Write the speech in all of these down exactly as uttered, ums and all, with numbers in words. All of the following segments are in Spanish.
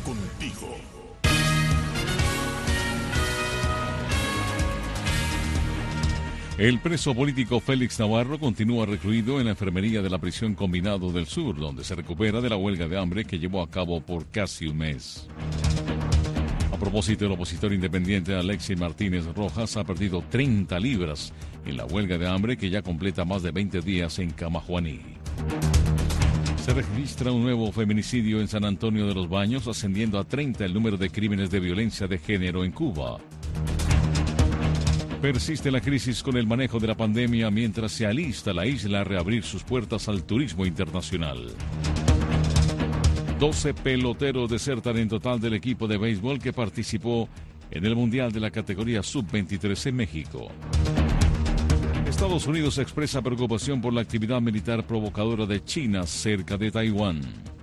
contigo. El preso político Félix Navarro continúa recluido en la enfermería de la prisión Combinado del Sur, donde se recupera de la huelga de hambre que llevó a cabo por casi un mes. A propósito, el opositor independiente Alexis Martínez Rojas ha perdido treinta libras en la huelga de hambre que ya completa más de veinte días en Camajuaní. Se registra un nuevo feminicidio en San Antonio de los Baños, ascendiendo a treinta el número de crímenes de violencia de género en Cuba. Persiste la crisis con el manejo de la pandemia mientras se alista la isla a reabrir sus puertas al turismo internacional. doce peloteros desertan en total del equipo de béisbol que participó en el Mundial de la categoría sub veintitrés en México. Estados Unidos expresa preocupación por la actividad militar provocadora de China cerca de Taiwán.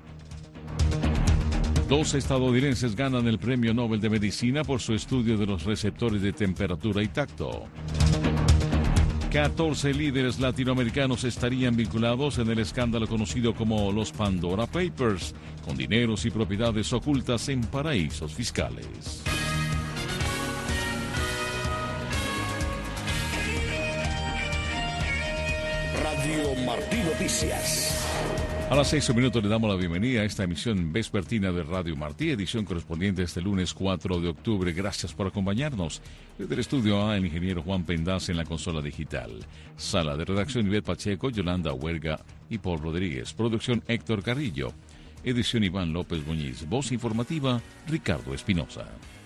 Dos estadounidenses ganan el Premio Nobel de Medicina por su estudio de los receptores de temperatura y tacto. catorce líderes latinoamericanos estarían vinculados en el escándalo conocido como los Pandora Papers, con dineros y propiedades ocultas en paraísos fiscales. Radio Martí Noticias. A las seis minutos le damos la bienvenida a esta emisión vespertina de Radio Martí, edición correspondiente este lunes cuatro de octubre. Gracias por acompañarnos. Desde el estudio A, el ingeniero Juan Pendaz en la consola digital. Sala de redacción Ivette Pacheco, Yolanda Huerga y Paul Rodríguez. Producción Héctor Carrillo. Edición Iván López Muñiz. Voz informativa Ricardo Espinosa.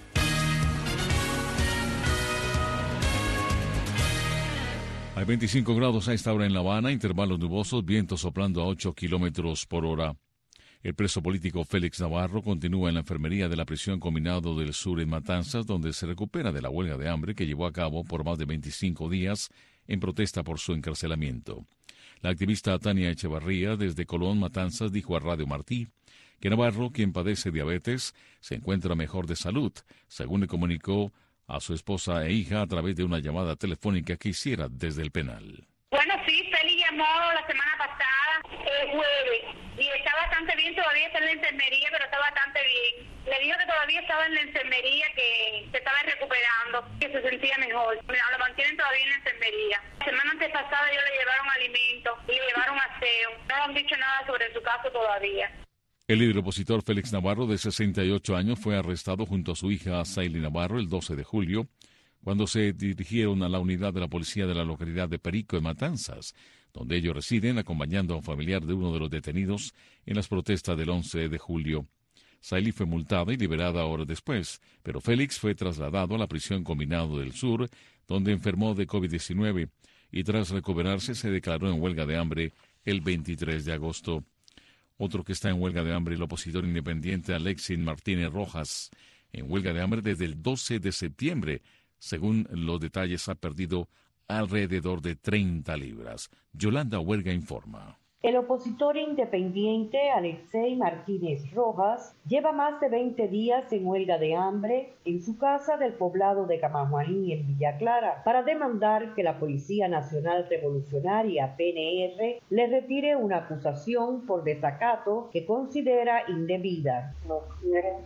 Hay veinticinco grados a esta hora en La Habana, intervalos nubosos, vientos soplando a ocho kilómetros por hora. El preso político Félix Navarro continúa en la enfermería de la prisión Combinado del Sur en Matanzas, donde se recupera de la huelga de hambre que llevó a cabo por más de veinticinco días en protesta por su encarcelamiento. La activista Tania Echevarría, desde Colón, Matanzas, dijo a Radio Martí que Navarro, quien padece diabetes, se encuentra mejor de salud, según le comunicó a su esposa e hija a través de una llamada telefónica que hiciera desde el penal. Bueno, sí, Félix llamó la semana pasada, el jueves, y está bastante bien, todavía está en la enfermería, pero está bastante bien. Le dijo que todavía estaba en la enfermería, que se estaba recuperando, que se sentía mejor. Lo mantienen todavía en la enfermería. La semana antepasada ellos le llevaron alimentos, le llevaron aseo. No han dicho nada sobre su caso todavía. El líder opositor Félix Navarro, de sesenta y ocho años, fue arrestado junto a su hija Saily Navarro el doce de julio, cuando se dirigieron a la unidad de la policía de la localidad de Perico, en Matanzas, donde ellos residen, acompañando a un familiar de uno de los detenidos en las protestas del once de julio. Saily fue multada y liberada horas después, pero Félix fue trasladado a la prisión Combinado del Sur, donde enfermó de COVID diecinueve, y tras recuperarse se declaró en huelga de hambre el veintitrés de agosto. Otro que está en huelga de hambre, el opositor independiente Alexis Martínez Rojas, en huelga de hambre desde el doce de septiembre. Según los detalles, ha perdido alrededor de treinta libras. Yolanda Huerga informa. El opositor independiente Alexis Martínez Rojas lleva más de veinte días en huelga de hambre en su casa del poblado de Camajuaní, en Villa Clara, para demandar que la Policía Nacional Revolucionaria, P N R, le retire una acusación por desacato que considera indebida. Nos quieren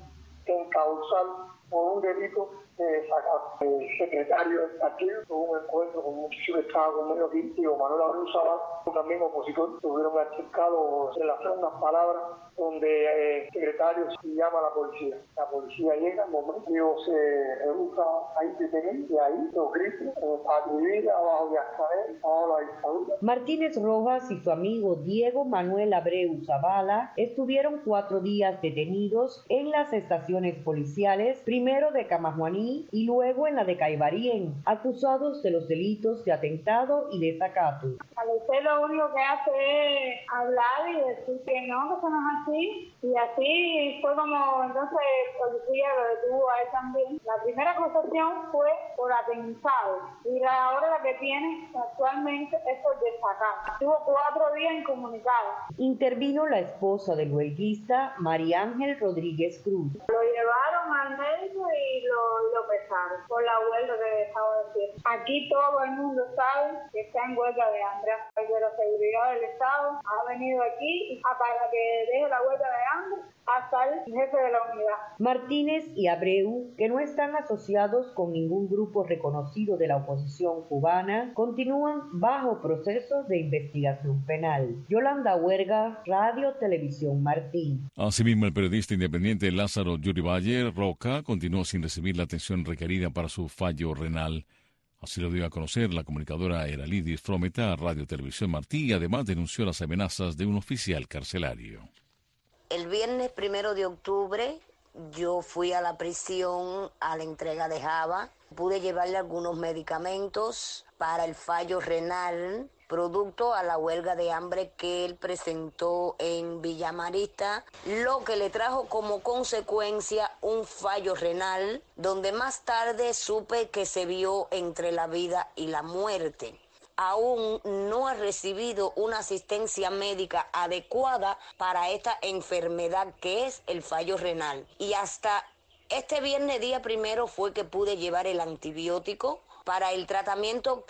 encauzar por un delito de desacato. El secretario del partido tuvo un encuentro con un chico que estaba conmigo aquí, tío Manuel Abreu Zavala, también opositor. Tuvieron altercado en relación unas palabras donde eh, el secretario llama a la policía. La policía llega, el momento se rehúsa a intervenir y ahí los gritos, a vivir abajo de Ascanel, abajo de la dictadura. Martínez Rojas y su amigo Diego Manuel Abreu Zavala estuvieron cuatro días detenidos en las estaciones policiales, primero de Camajuaní y luego en la de Caibarien, acusados de los delitos de atentado y desacato. A usted lo único que hace es hablar y decir que no, que eso no es así. Y así fue como entonces el policía lo detuvo a él también. La primera acusación fue por atentado y la ahora la que tiene actualmente es por desacato. Estuvo cuatro días incomunicada. Intervino la esposa del huelguista, María Ángel Rodríguez Cruz. Lo llevaron al médico y lo, lo pesaron por la huelga que estaba diciendo. Aquí todo el mundo sabe que está en huelga de hambre. De la seguridad del Estado ha venido aquí a, para que deje la huelga de hambre hasta el jefe de la unidad. Martínez y Abreu, que no están asociados con ningún grupo reconocido de la oposición cubana, continúan bajo procesos de investigación penal. Yolanda Huerga, Radio Televisión Martín. Asimismo, el periodista independiente Lázaro Yurivalle Roca continuó sin recibir la atención requerida para su fallo renal. Así lo dio a conocer la comunicadora Eralidis Frometa a Radio Televisión Martí y además denunció las amenazas de un oficial carcelario. El viernes primero de octubre yo fui a la prisión a la entrega de Java. Pude llevarle algunos medicamentos para el fallo renal, producto a la huelga de hambre que él presentó en Villa Marista, lo que le trajo como consecuencia un fallo renal, donde más tarde supe que se vio entre la vida y la muerte. Aún no ha recibido una asistencia médica adecuada para esta enfermedad que es el fallo renal. Y hasta este viernes día primero fue que pude llevar el antibiótico para el tratamiento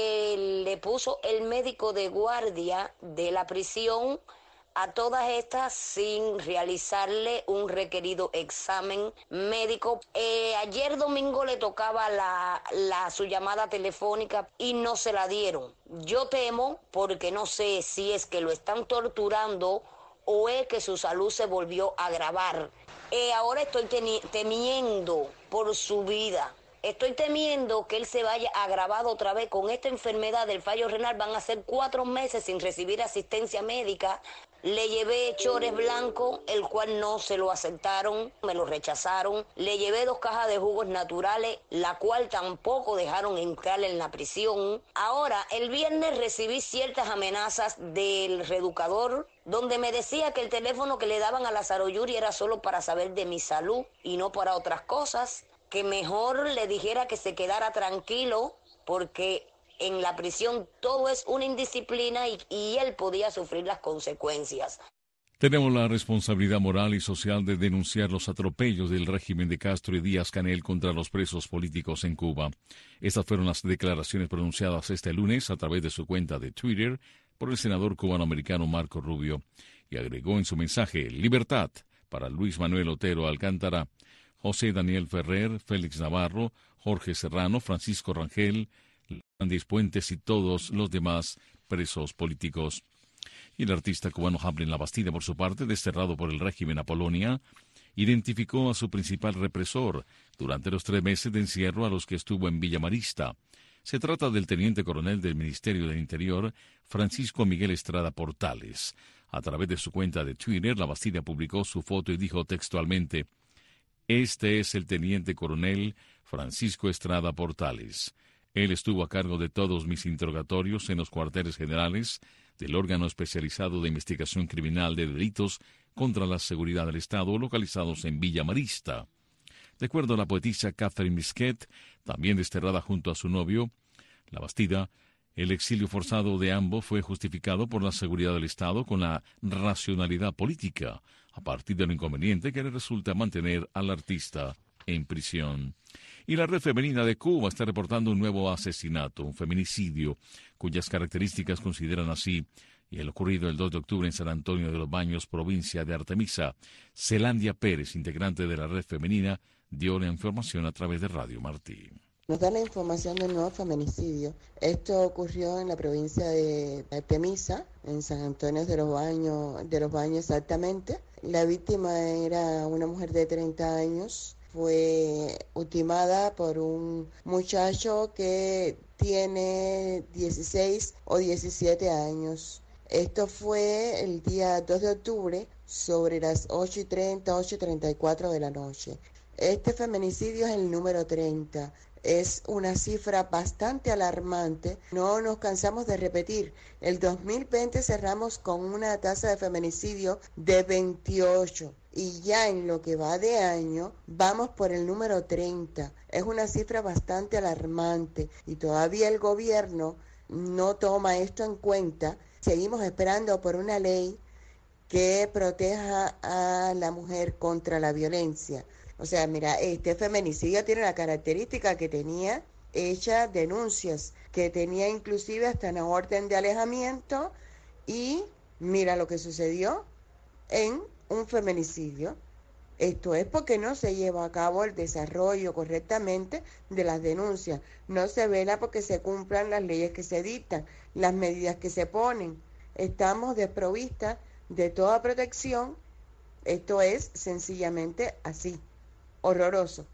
que le puso el médico de guardia de la prisión a todas estas sin realizarle un requerido examen médico. Eh, ayer domingo le tocaba la, la, su llamada telefónica y no se la dieron. Yo temo, porque no sé si es que lo están torturando o es que su salud se volvió a agravar. Eh, ahora estoy temiendo por su vida. Estoy temiendo que él se vaya agravado otra vez con esta enfermedad del fallo renal. Van a ser cuatro meses sin recibir asistencia médica. Le llevé chores blancos, el cual no se lo aceptaron, me lo rechazaron. Le llevé dos cajas de jugos naturales, la cual tampoco dejaron entrar en la prisión. Ahora, el viernes recibí ciertas amenazas del reeducador, donde me decía que el teléfono que le daban a Lázaro Yuri era solo para saber de mi salud y no para otras cosas. Que mejor le dijera que se quedara tranquilo, porque en la prisión todo es una indisciplina y, y él podía sufrir las consecuencias. Tenemos la responsabilidad moral y social de denunciar los atropellos del régimen de Castro y Díaz-Canel contra los presos políticos en Cuba. Estas fueron las declaraciones pronunciadas este lunes a través de su cuenta de Twitter por el senador cubano-americano Marco Rubio, y agregó en su mensaje: libertad para Luis Manuel Otero Alcántara, José Daniel Ferrer, Félix Navarro, Jorge Serrano, Francisco Rangel, Landis Puentes y todos los demás presos políticos. Y el artista cubano Hamlin Labastida, por su parte, desterrado por el régimen a Polonia, identificó a su principal represor durante los tres meses de encierro a los que estuvo en Villa Marista. Se trata del teniente coronel del Ministerio del Interior, Francisco Miguel Estrada Portales. A través de su cuenta de Twitter, Labastida publicó su foto y dijo textualmente: «Este es el teniente coronel Francisco Estrada Portales. Él estuvo a cargo de todos mis interrogatorios en los cuarteles generales del órgano especializado de investigación criminal de delitos contra la seguridad del Estado, localizados en Villa Marista». De acuerdo a la poetisa Catherine Misquet, también desterrada junto a su novio, Labastida, el exilio forzado de ambos fue justificado por la seguridad del Estado con la racionalidad política, a partir de lo inconveniente que le resulta mantener al artista en prisión. Y la Red Femenina de Cuba está reportando un nuevo asesinato, un feminicidio, cuyas características consideran así, y el ocurrido el dos de octubre en San Antonio de los Baños, provincia de Artemisa. Zelandia Pérez, integrante de la Red Femenina, dio la información a través de Radio Martí. Nos da la información del nuevo feminicidio. Esto ocurrió en la provincia de Artemisa, en San Antonio de los Baños, de los Baños exactamente. La víctima era una mujer de treinta años. Fue ultimada por un muchacho que tiene dieciséis o diecisiete años. Esto fue el día dos de octubre, sobre las ocho y treinta, ocho y treinta y cuatro de la noche. Este feminicidio es el número treinta. Es una cifra bastante alarmante. No nos cansamos de repetir. El dos mil veinte cerramos con una tasa de feminicidio de veintiocho. Y ya en lo que va de año, vamos por el número treinta. Es una cifra bastante alarmante. Y todavía el gobierno no toma esto en cuenta. Seguimos esperando por una ley que proteja a la mujer contra la violencia. O sea, mira, este feminicidio tiene la característica que tenía hecha denuncias, que tenía inclusive hasta una orden de alejamiento, y mira lo que sucedió en un feminicidio. Esto es porque no se lleva a cabo el desarrollo correctamente de las denuncias. No se vela porque se cumplan las leyes que se dictan, las medidas que se ponen. Estamos desprovistas de toda protección. Esto es sencillamente así. Horroroso.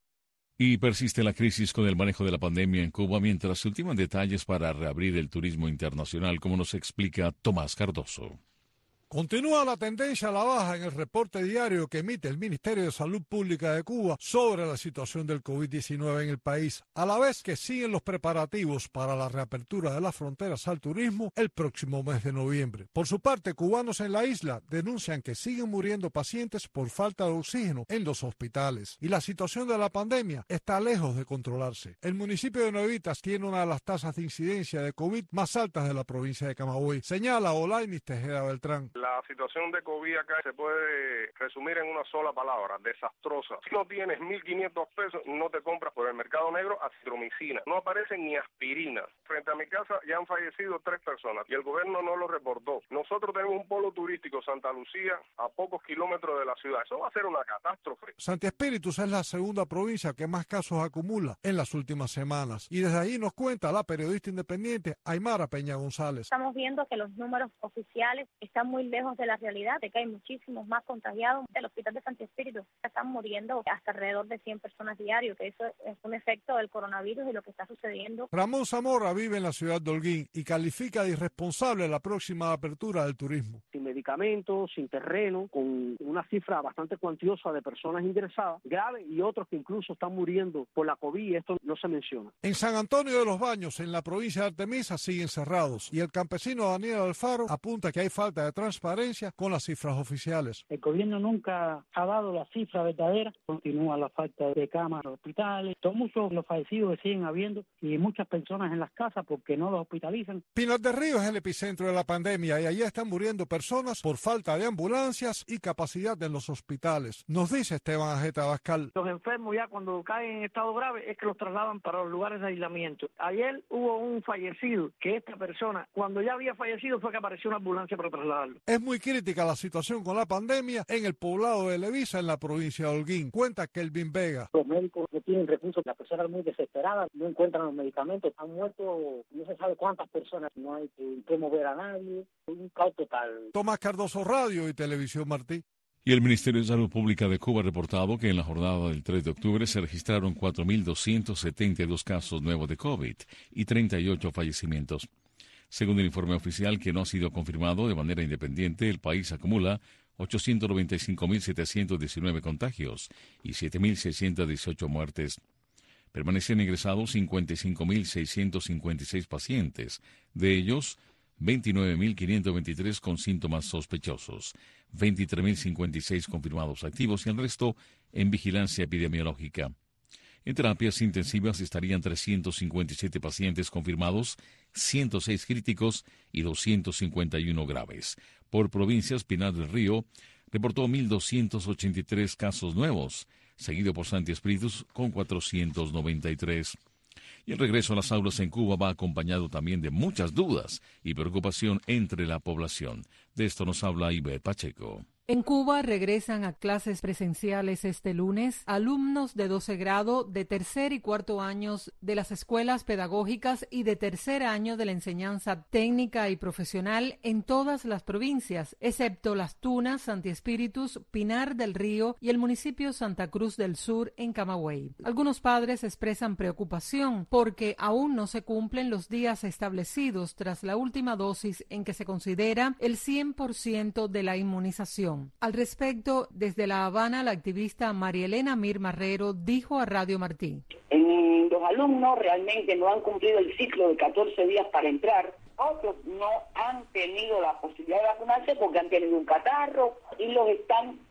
Y persiste la crisis con el manejo de la pandemia en Cuba mientras se ultiman detalles para reabrir el turismo internacional, como nos explica Tomás Cardoso. Continúa la tendencia a la baja en el reporte diario que emite el Ministerio de Salud Pública de Cuba sobre la situación del COVID diecinueve en el país, a la vez que siguen los preparativos para la reapertura de las fronteras al turismo el próximo mes de noviembre. Por su parte, cubanos en la isla denuncian que siguen muriendo pacientes por falta de oxígeno en los hospitales y la situación de la pandemia está lejos de controlarse. El municipio de Nuevitas tiene una de las tasas de incidencia de COVID más altas de la provincia de Camagüey, señala Olainis Tejeda Beltrán. La situación de COVID acá se puede resumir en una sola palabra, desastrosa. Si no tienes mil quinientos pesos, no te compras por el mercado negro acitromicina. No aparecen ni aspirinas. Frente a mi casa ya han fallecido tres personas y el gobierno no lo reportó. Nosotros tenemos un polo turístico, Santa Lucía, a pocos kilómetros de la ciudad. Eso va a ser una catástrofe. Santi Espíritus es la segunda provincia que más casos acumula en las últimas semanas. Y desde ahí nos cuenta la periodista independiente Aymara Peña González. Estamos viendo que los números oficiales están muy lejos de la realidad, de que hay muchísimos más contagiados. El hospital de Santi Espíritus están muriendo hasta alrededor de cien personas diarios, que eso es un efecto del coronavirus y lo que está sucediendo. Ramón Zamora vive en la ciudad de Holguín y califica de irresponsable la próxima apertura del turismo. Sin medicamentos, sin terreno, con una cifra bastante cuantiosa de personas ingresadas, graves, y otros que incluso están muriendo por la COVID, y esto no se menciona. En San Antonio de los Baños, en la provincia de Artemisa, siguen cerrados y el campesino Daniel Alfaro apunta que hay falta de transparencia con las cifras oficiales. El gobierno nunca ha dado la cifra verdadera, continúa la falta de camas en los hospitales, son muchos los fallecidos que siguen habiendo y muchas personas en las casas porque no los hospitalizan. Pinar del Río es el epicentro de la pandemia y allí están muriendo personas por falta de ambulancias y capacidad en los hospitales. Nos dice Esteban Ajeta Abascal. Los enfermos ya cuando caen en estado grave es que los trasladan para los lugares de aislamiento. Ayer hubo un fallecido que esta persona, cuando ya había fallecido, fue que apareció una ambulancia para trasladarlo. Es muy crítica la situación con la pandemia en el poblado de Levisa, en la provincia de Holguín. Cuenta Kelvin Vega. Los médicos no tienen recursos, las personas muy desesperadas, no encuentran los medicamentos, han muerto no se sabe cuántas personas, no hay que mover a nadie, un caos total. Tomás Cardoso, Radio y Televisión Martí. Y el Ministerio de Salud Pública de Cuba ha reportado que en la jornada del tres de octubre se registraron cuatro mil doscientos setenta y dos casos nuevos de COVID y treinta y ocho fallecimientos. Según el informe oficial, que no ha sido confirmado de manera independiente, el país acumula ochocientos noventa y cinco mil setecientos diecinueve contagios y siete mil seiscientos dieciocho muertes. Permanecen ingresados cincuenta y cinco mil seiscientos cincuenta y seis pacientes, de ellos veintinueve mil quinientos veintitrés con síntomas sospechosos, veintitrés mil cincuenta y seis confirmados activos y el resto en vigilancia epidemiológica. En terapias intensivas estarían trescientos cincuenta y siete pacientes confirmados, ciento seis críticos y doscientos cincuenta y uno graves. Por provincias, Pinar del Río reportó mil doscientos ochenta y tres casos nuevos, seguido por Santi Espíritus con cuatrocientos noventa y tres. Y el regreso a las aulas en Cuba va acompañado también de muchas dudas y preocupación entre la población. De esto nos habla Ivette Pacheco. En Cuba regresan a clases presenciales este lunes alumnos de doce grado, de tercer y cuarto años de las escuelas pedagógicas y de tercer año de la enseñanza técnica y profesional en todas las provincias, excepto Las Tunas, Santi Espíritus, Pinar del Río y el municipio Santa Cruz del Sur en Camagüey. Algunos padres expresan preocupación porque aún no se cumplen los días establecidos tras la última dosis en que se considera el cien por ciento de la inmunización. Al respecto, desde La Habana, la activista María Elena Mir Marrero dijo a Radio Martí. En los alumnos realmente no han cumplido el ciclo de catorce días para entrar. Otros no han tenido la posibilidad de vacunarse porque han tenido un catarro y los están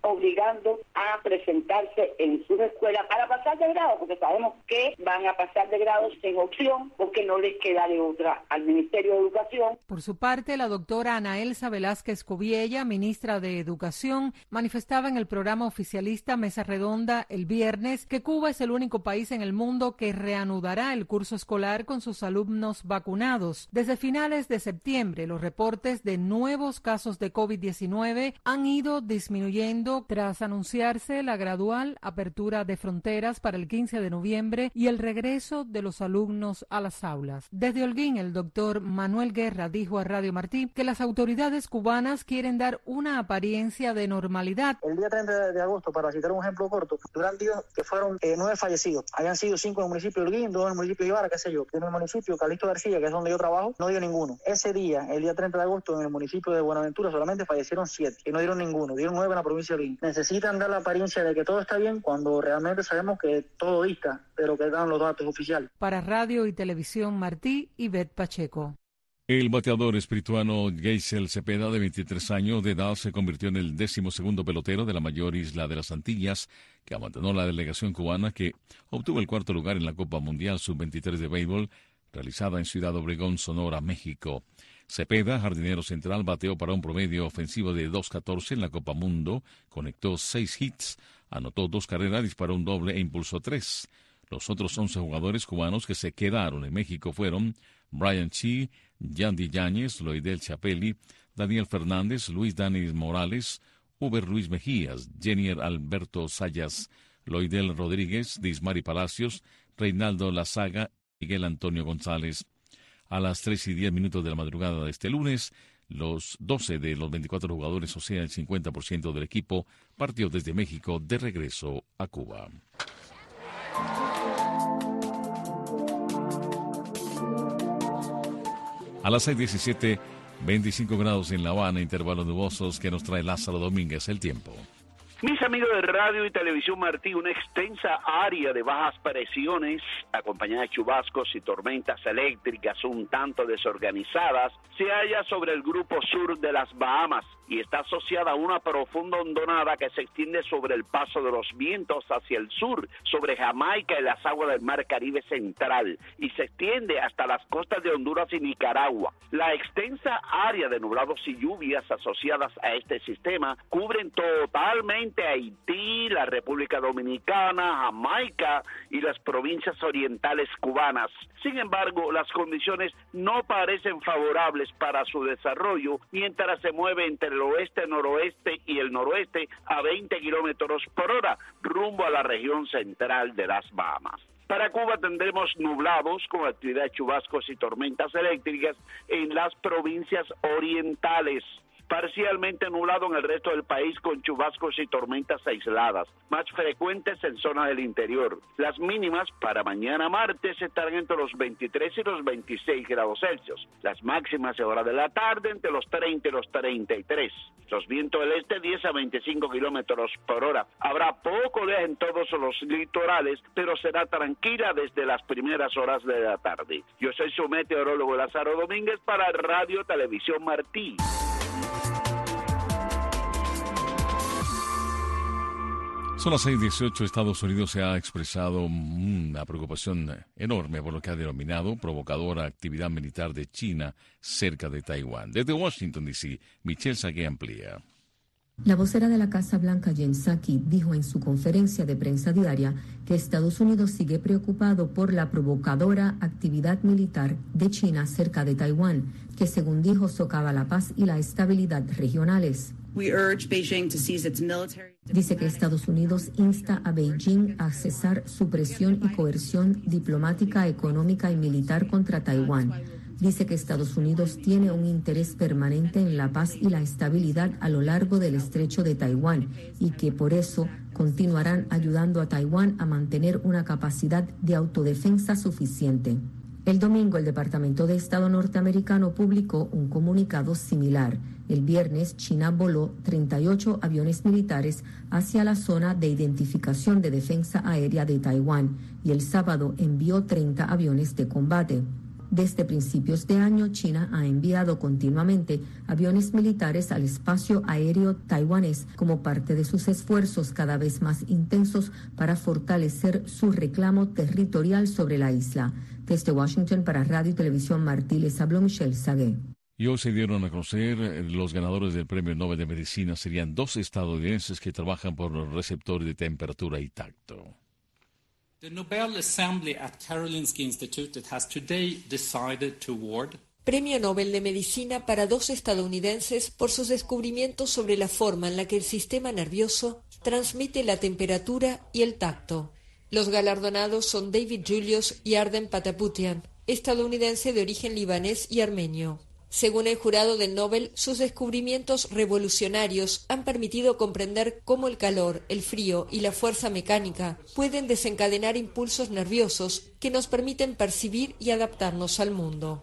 obligando a presentarse en su escuela para pasar de grado, porque sabemos que van a pasar de grado sin opción, porque no les queda de otra al Ministerio de Educación. Por su parte, la doctora Ana Elsa Velázquez Coviella, ministra de Educación, manifestaba en el programa oficialista Mesa Redonda el viernes que Cuba es el único país en el mundo que reanudará el curso escolar con sus alumnos vacunados. Desde finales de septiembre, los reportes de nuevos casos de COVID diecinueve han ido disminuyendo tras anunciarse la gradual apertura de fronteras para el quince de noviembre y el regreso de los alumnos a las aulas. Desde Holguín, el doctor Manuel Guerra dijo a Radio Martí que las autoridades cubanas quieren dar una apariencia de normalidad. El día treinta de agosto, para citar un ejemplo corto, durante días que fueron eh, nueve fallecidos. Habían sido cinco en el municipio de Holguín, dos en el municipio de Ibarra, qué sé yo. En el municipio Calixto García, que es donde yo trabajo, no dio ninguno. Ese día, el día treinta de agosto, en el municipio de Buenaventura solamente fallecieron siete y no dieron ninguno, dieron nueve en la provincia de Holguín. Necesitan dar la apariencia de que todo está bien cuando realmente sabemos que todo dista, pero que dan los datos oficiales. Para Radio y Televisión Martí, Ivette Pacheco. El bateador espirituano Geisel Cepeda, de veintitrés años de edad, se convirtió en el decimosegundo pelotero de la mayor isla de las Antillas, que abandonó la delegación cubana, que obtuvo el cuarto lugar en la Copa Mundial sub veintitrés de béisbol, realizada en Ciudad Obregón, Sonora, México. Cepeda, jardinero central, bateó para un promedio ofensivo de dos catorce en la Copa Mundo, conectó seis hits, anotó dos carreras, disparó un doble e impulsó tres. Los otros once jugadores cubanos que se quedaron en México fueron Brian Chi, Yandy Yáñez, Loidel Chapelli, Daniel Fernández, Luis Danis Morales, Uber Luis Mejías, Jenier Alberto Sayas, Loidel Rodríguez, Dismari Palacios, Reinaldo Lazaga, Miguel Antonio González. A las tres y diez minutos de la madrugada de este lunes, los doce de los veinticuatro jugadores, o sea, el cincuenta por ciento del equipo, partió desde México de regreso a Cuba. A las seis diecisiete, veinticinco grados en La Habana, intervalos nubosos que nos trae Lázaro Domínguez. El tiempo. Mis amigos de Radio y Televisión Martí, una extensa área de bajas presiones, acompañada de chubascos y tormentas eléctricas un tanto desorganizadas, se halla sobre el grupo sur de las Bahamas y está asociada a una profunda hondonada que se extiende sobre el paso de los vientos hacia el sur, sobre Jamaica y las aguas del Mar Caribe Central, y se extiende hasta las costas de Honduras y Nicaragua. La extensa área de nublados y lluvias asociadas a este sistema cubren totalmente Haití, la República Dominicana, Jamaica y las provincias orientales cubanas. Sin embargo, las condiciones no parecen favorables para su desarrollo mientras se mueve entre el oeste, noroeste y el noroeste a veinte kilómetros por hora rumbo a la región central de las Bahamas. Para Cuba tendremos nublados con actividad de chubascos y tormentas eléctricas en las provincias orientales. Parcialmente nublado en el resto del país con chubascos y tormentas aisladas, más frecuentes en zonas del interior. Las mínimas para mañana martes estarán entre los veintitrés y los veintiséis grados Celsius. Las máximas a hora de la tarde entre los treinta y los treinta y tres. Los vientos del este diez a veinticinco kilómetros por hora. Habrá poco oleaje en todos los litorales, pero será tranquila desde las primeras horas de la tarde. Yo soy su meteorólogo Lázaro Domínguez para Radio Televisión Martí. Son las seis dieciocho. Estados Unidos se ha expresado una preocupación enorme por lo que ha denominado provocadora actividad militar de China cerca de Taiwán. Desde Washington, D C, Michelle Sagué amplía. La vocera de la Casa Blanca, Jen Psaki, dijo en su conferencia de prensa diaria que Estados Unidos sigue preocupado por la provocadora actividad militar de China cerca de Taiwán, que según dijo socava la paz y la estabilidad regionales. Dice que Estados Unidos insta a Beijing a cesar su presión y coerción diplomática, económica y militar contra Taiwán. Dice que Estados Unidos tiene un interés permanente en la paz y la estabilidad a lo largo del estrecho de Taiwán y que por eso continuarán ayudando a Taiwán a mantener una capacidad de autodefensa suficiente. El domingo, el Departamento de Estado norteamericano publicó un comunicado similar. El viernes, China voló treinta y ocho aviones militares hacia la zona de identificación de defensa aérea de Taiwán y el sábado envió treinta aviones de combate. Desde principios de año, China ha enviado continuamente aviones militares al espacio aéreo taiwanés como parte de sus esfuerzos cada vez más intensos para fortalecer su reclamo territorial sobre la isla. Desde Washington para Radio y Televisión Martí les habló Michelle Sagué. Y hoy se dieron a conocer los ganadores del Premio Nobel de Medicina. Serían dos estadounidenses que trabajan por los receptores de temperatura y tacto. The Nobel Assembly at Karolinska Institutet has today decided to award Premio Nobel de Medicina para dos estadounidenses por sus descubrimientos sobre la forma en la que el sistema nervioso transmite la temperatura y el tacto. Los galardonados son David Julius y Arden Pataputian, estadounidense de origen libanés y armenio. Según el jurado del Nobel, sus descubrimientos revolucionarios han permitido comprender cómo el calor, el frío y la fuerza mecánica pueden desencadenar impulsos nerviosos que nos permiten percibir y adaptarnos al mundo.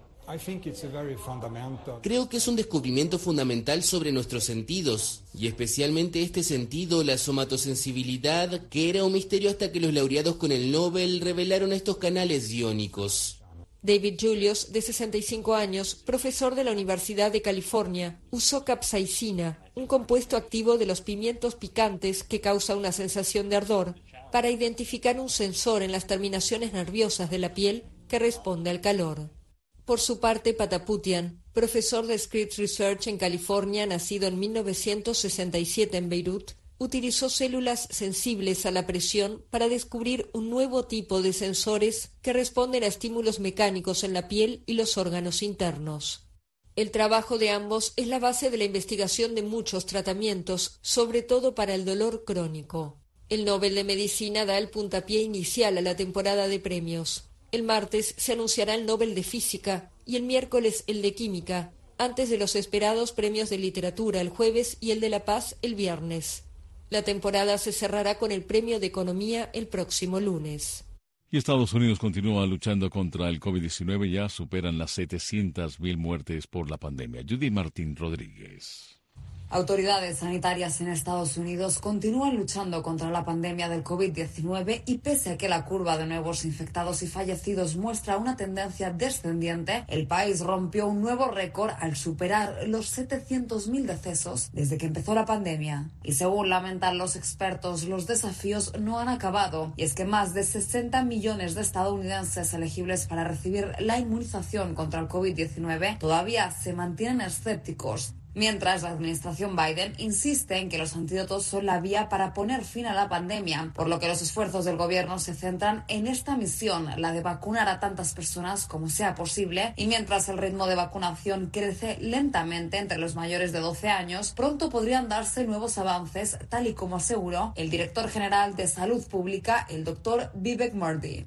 Creo que es un descubrimiento fundamental sobre nuestros sentidos, y especialmente este sentido, la somatosensibilidad, que era un misterio hasta que los laureados con el Nobel revelaron estos canales iónicos. David Julius, de sesenta y cinco años, profesor de la Universidad de California, usó capsaicina, un compuesto activo de los pimientos picantes que causa una sensación de ardor, para identificar un sensor en las terminaciones nerviosas de la piel que responde al calor. Por su parte, Pataputian, profesor de Scripps Research en California, nacido en mil novecientos sesenta y siete en Beirut, utilizó células sensibles a la presión para descubrir un nuevo tipo de sensores que responden a estímulos mecánicos en la piel y los órganos internos. El trabajo de ambos es la base de la investigación de muchos tratamientos, sobre todo para el dolor crónico. El Nobel de Medicina da el puntapié inicial a la temporada de premios. El martes se anunciará el Nobel de Física y el miércoles el de Química, antes de los esperados premios de literatura el jueves y el de la paz el viernes. La temporada se cerrará con el premio de Economía el próximo lunes. Y Estados Unidos continúa luchando contra el COVID diecinueve. Ya superan las setecientas mil muertes por la pandemia. Judy Martín Rodríguez. Autoridades sanitarias en Estados Unidos continúan luchando contra la pandemia del COVID diecinueve y pese a que la curva de nuevos infectados y fallecidos muestra una tendencia descendiente, el país rompió un nuevo récord al superar los setecientos mil decesos desde que empezó la pandemia. Y según lamentan los expertos, los desafíos no han acabado, y es que más de sesenta millones de estadounidenses elegibles para recibir la inmunización contra el COVID diecinueve todavía se mantienen escépticos. Mientras la administración Biden insiste en que los antídotos son la vía para poner fin a la pandemia, por lo que los esfuerzos del gobierno se centran en esta misión, la de vacunar a tantas personas como sea posible, y mientras el ritmo de vacunación crece lentamente entre los mayores de doce años, pronto podrían darse nuevos avances, tal y como aseguró el director general de Salud Pública, el doctor Vivek Murthy.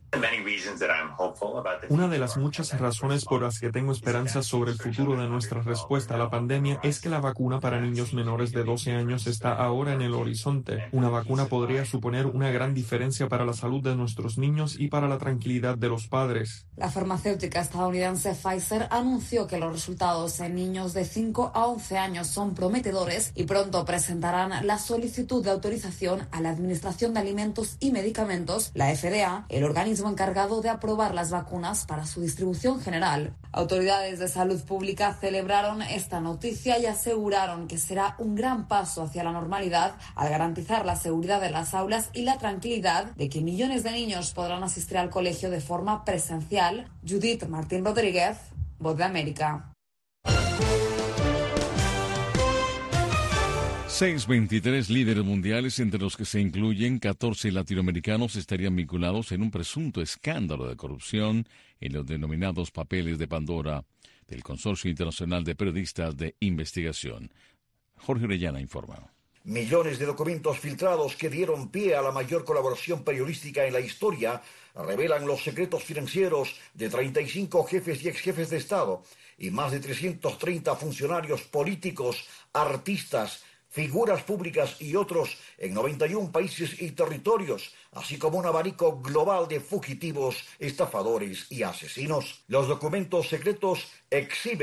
Una de las muchas razones por las que tengo esperanza sobre el futuro de nuestra respuesta a la pandemia es que la vacuna para niños menores de doce años está ahora en el horizonte. Una vacuna podría suponer una gran diferencia para la salud de nuestros niños y para la tranquilidad de los padres. La farmacéutica estadounidense Pfizer anunció que los resultados en niños de cinco a once años son prometedores y pronto presentarán la solicitud de autorización a la Administración de Alimentos y Medicamentos, la F D A, el organismo encargado de aprobar las vacunas para su distribución general. Autoridades de salud pública celebraron esta noticia y aseguraron que será un gran paso hacia la normalidad al garantizar la seguridad de las aulas y la tranquilidad de que millones de niños podrán asistir al colegio de forma presencial. Judith Martín Rodríguez, Voz de América. seiscientos veintitrés líderes mundiales, entre los que se incluyen catorce latinoamericanos, estarían vinculados en un presunto escándalo de corrupción en los denominados papeles de Pandora del Consorcio Internacional de Periodistas de Investigación. Jorge Orellana informa. Millones de documentos filtrados que dieron pie a la mayor colaboración periodística en la historia revelan los secretos financieros de treinta y cinco jefes y exjefes de Estado y más de trescientos treinta funcionarios políticos, artistas, figuras públicas y otros en noventa y uno países y territorios, así como un abanico global de fugitivos, estafadores y asesinos. Los documentos secretos exhiben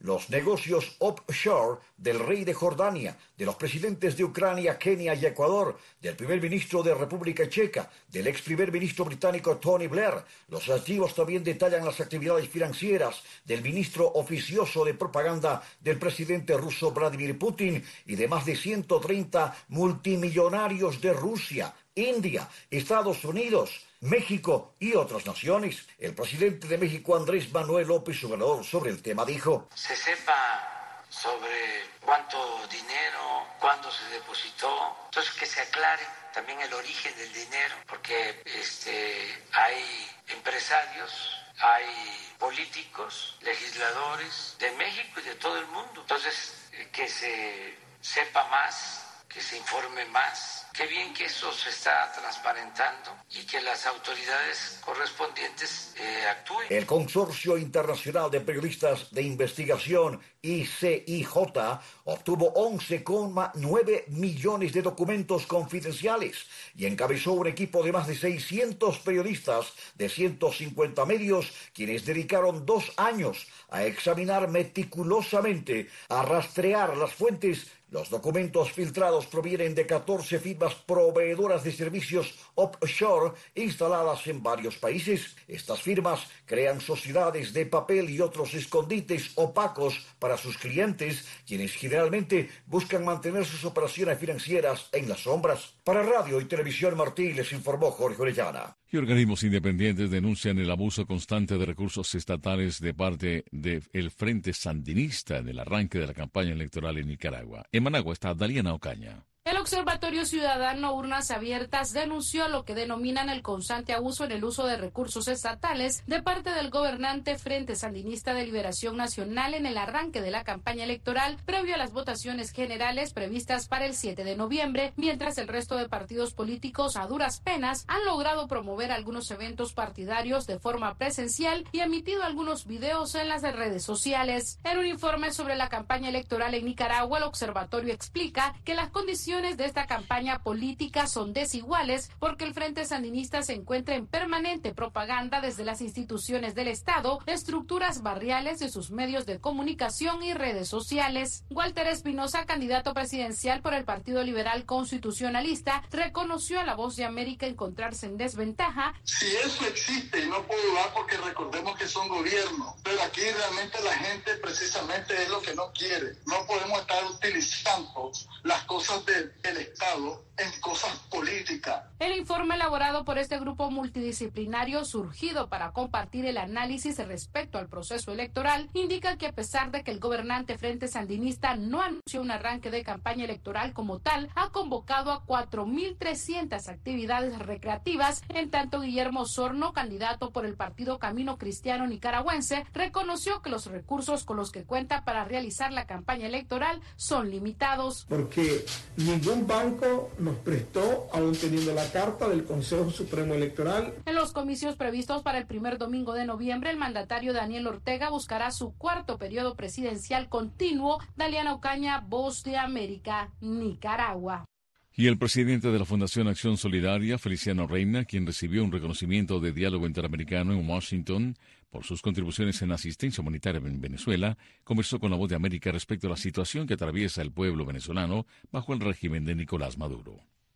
los negocios offshore del rey de Jordania, de los presidentes de Ucrania, Kenia y Ecuador, del primer ministro de República Checa, del ex primer ministro británico Tony Blair. Los archivos también detallan las actividades financieras del ministro oficioso de propaganda del presidente ruso Vladimir Putin y de más de ciento treinta multimillonarios de Rusia, India, Estados Unidos, México y otras naciones. El presidente de México, Andrés Manuel López Obrador, sobre el tema dijo: se sepa sobre cuánto dinero, cuándo se depositó, entonces que se aclare también el origen del dinero, porque este, hay empresarios, hay políticos, legisladores de México y de todo el mundo, entonces que se sepa más, que se informe más. Qué bien que eso se está transparentando y que las autoridades correspondientes eh, actúen. El Consorcio Internacional de Periodistas de Investigación, I C I J, obtuvo once coma nueve millones de documentos confidenciales y encabezó un equipo de más de seiscientos periodistas de ciento cincuenta medios, quienes dedicaron dos años a examinar meticulosamente, a rastrear las fuentes. Los documentos filtrados provienen de catorce firmas proveedoras de servicios offshore instaladas en varios países. Estas firmas crean sociedades de papel y otros escondites opacos para sus clientes, quienes generalmente buscan mantener sus operaciones financieras en las sombras. Para Radio y Televisión Martí les informó Jorge Orellana. Y organismos independientes denuncian el abuso constante de recursos estatales de parte del Frente Sandinista en el arranque de la campaña electoral en Nicaragua. En Managua está Daliana Ocaña. El Observatorio Ciudadano Urnas Abiertas denunció lo que denominan el constante abuso en el uso de recursos estatales de parte del gobernante Frente Sandinista de Liberación Nacional en el arranque de la campaña electoral previo a las votaciones generales previstas para el siete de noviembre, mientras el resto de partidos políticos a duras penas han logrado promover algunos eventos partidarios de forma presencial y emitido algunos videos en las redes sociales. En un informe sobre la campaña electoral en Nicaragua, el observatorio explica que las condiciones de esta campaña política son desiguales porque el Frente Sandinista se encuentra en permanente propaganda desde las instituciones del Estado, estructuras barriales de sus medios de comunicación y redes sociales. Walter Espinosa, candidato presidencial por el Partido Liberal Constitucionalista, reconoció a La Voz de América encontrarse en desventaja. Si eso existe, y no puedo dudar porque recordemos que son gobiernos, pero aquí realmente la gente precisamente es lo que no quiere. No podemos estar utilizando las cosas de el Estado en cosas políticas. El informe elaborado por este grupo multidisciplinario surgido para compartir el análisis respecto al proceso electoral indica que a pesar de que el gobernante Frente Sandinista no anunció un arranque de campaña electoral como tal, ha convocado a cuatro mil trescientas actividades recreativas, en tanto Guillermo Osorno, candidato por el Partido Camino Cristiano Nicaragüense, reconoció que los recursos con los que cuenta para realizar la campaña electoral son limitados. Porque ningún banco nos prestó, aún teniendo la carta del Consejo Supremo Electoral. En los comicios previstos para el primer domingo de noviembre, el mandatario Daniel Ortega buscará su cuarto periodo presidencial continuo. Daliana Ocaña, Voz de América, Nicaragua. Y el presidente de la Fundación Acción Solidaria, Feliciano Reina, quien recibió un reconocimiento de diálogo interamericano en Washington por sus contribuciones en asistencia humanitaria en Venezuela, conversó con La Voz de América respecto a la situación que atraviesa el pueblo venezolano bajo el régimen de Nicolás Maduro.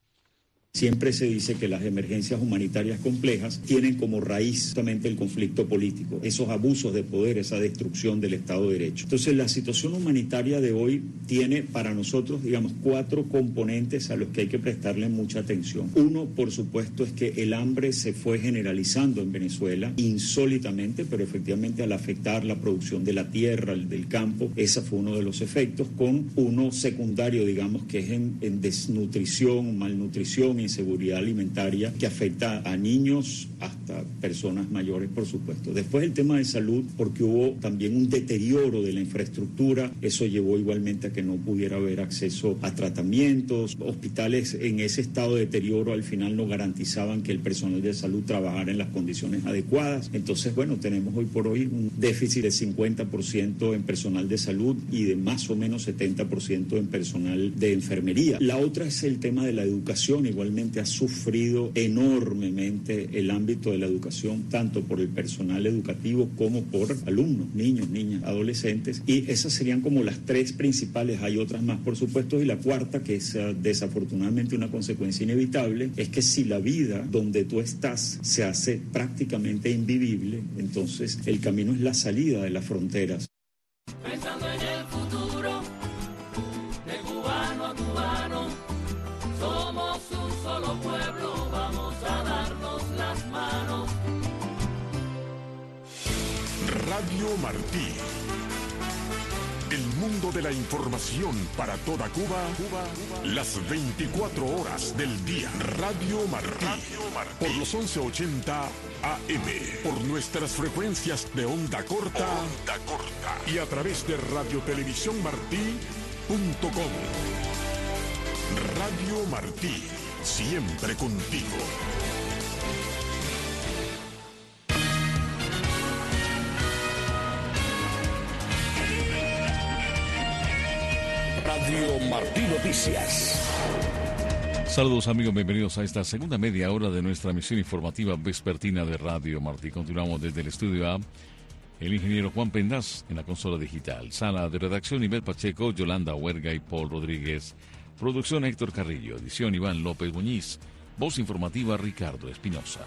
Siempre se dice que las emergencias humanitarias complejas tienen como raíz justamente el conflicto político, esos abusos de poder, esa destrucción del Estado de Derecho. Entonces, la situación humanitaria de hoy tiene para nosotros, digamos, cuatro componentes a los que hay que prestarle mucha atención. Uno, por supuesto, es que el hambre se fue generalizando en Venezuela, insólitamente, pero efectivamente al afectar la producción de la tierra, del campo, ese fue uno de los efectos, con uno secundario, digamos, que es en, en desnutrición, malnutrición, inseguridad alimentaria que afecta a niños hasta personas mayores, por supuesto. Después el tema de salud, porque hubo también un deterioro de la infraestructura, eso llevó igualmente a que no pudiera haber acceso a tratamientos, hospitales en ese estado de deterioro al final no garantizaban que el personal de salud trabajara en las condiciones adecuadas. Entonces, bueno, tenemos hoy por hoy un déficit de cincuenta por ciento en personal de salud y de más o menos setenta por ciento en personal de enfermería. La otra es el tema de la educación, igualmente realmente ha sufrido enormemente el ámbito de la educación, tanto por el personal educativo como por alumnos, niños, niñas, adolescentes, y esas serían como las tres principales. Hay otras más, por supuesto, y la cuarta, que es uh, desafortunadamente una consecuencia inevitable, es que si la vida donde tú estás se hace prácticamente invivible, entonces el camino es la salida de las fronteras. Pensando en el futuro, de cubano a cubano, somos un solo pueblo, vamos a darnos las manos. Radio Martí. El mundo de la información para toda Cuba, Cuba, las veinticuatro horas del día. Radio Martí, Radio Martí. Por los once ochenta A M, por nuestras frecuencias de onda corta, onda corta y a través de radio televisión martí punto com. Radio Martí, siempre contigo. Radio Martí Noticias. Saludos amigos, bienvenidos a esta segunda media hora de nuestra misión informativa vespertina de Radio Martí. Continuamos desde el estudio A, el ingeniero Juan Pendaz en la consola digital. Sala de redacción Ivette Pacheco, Yolanda Huerga y Paul Rodríguez. Producción Héctor Carrillo, edición Iván López Muñiz. Voz informativa Ricardo Espinosa.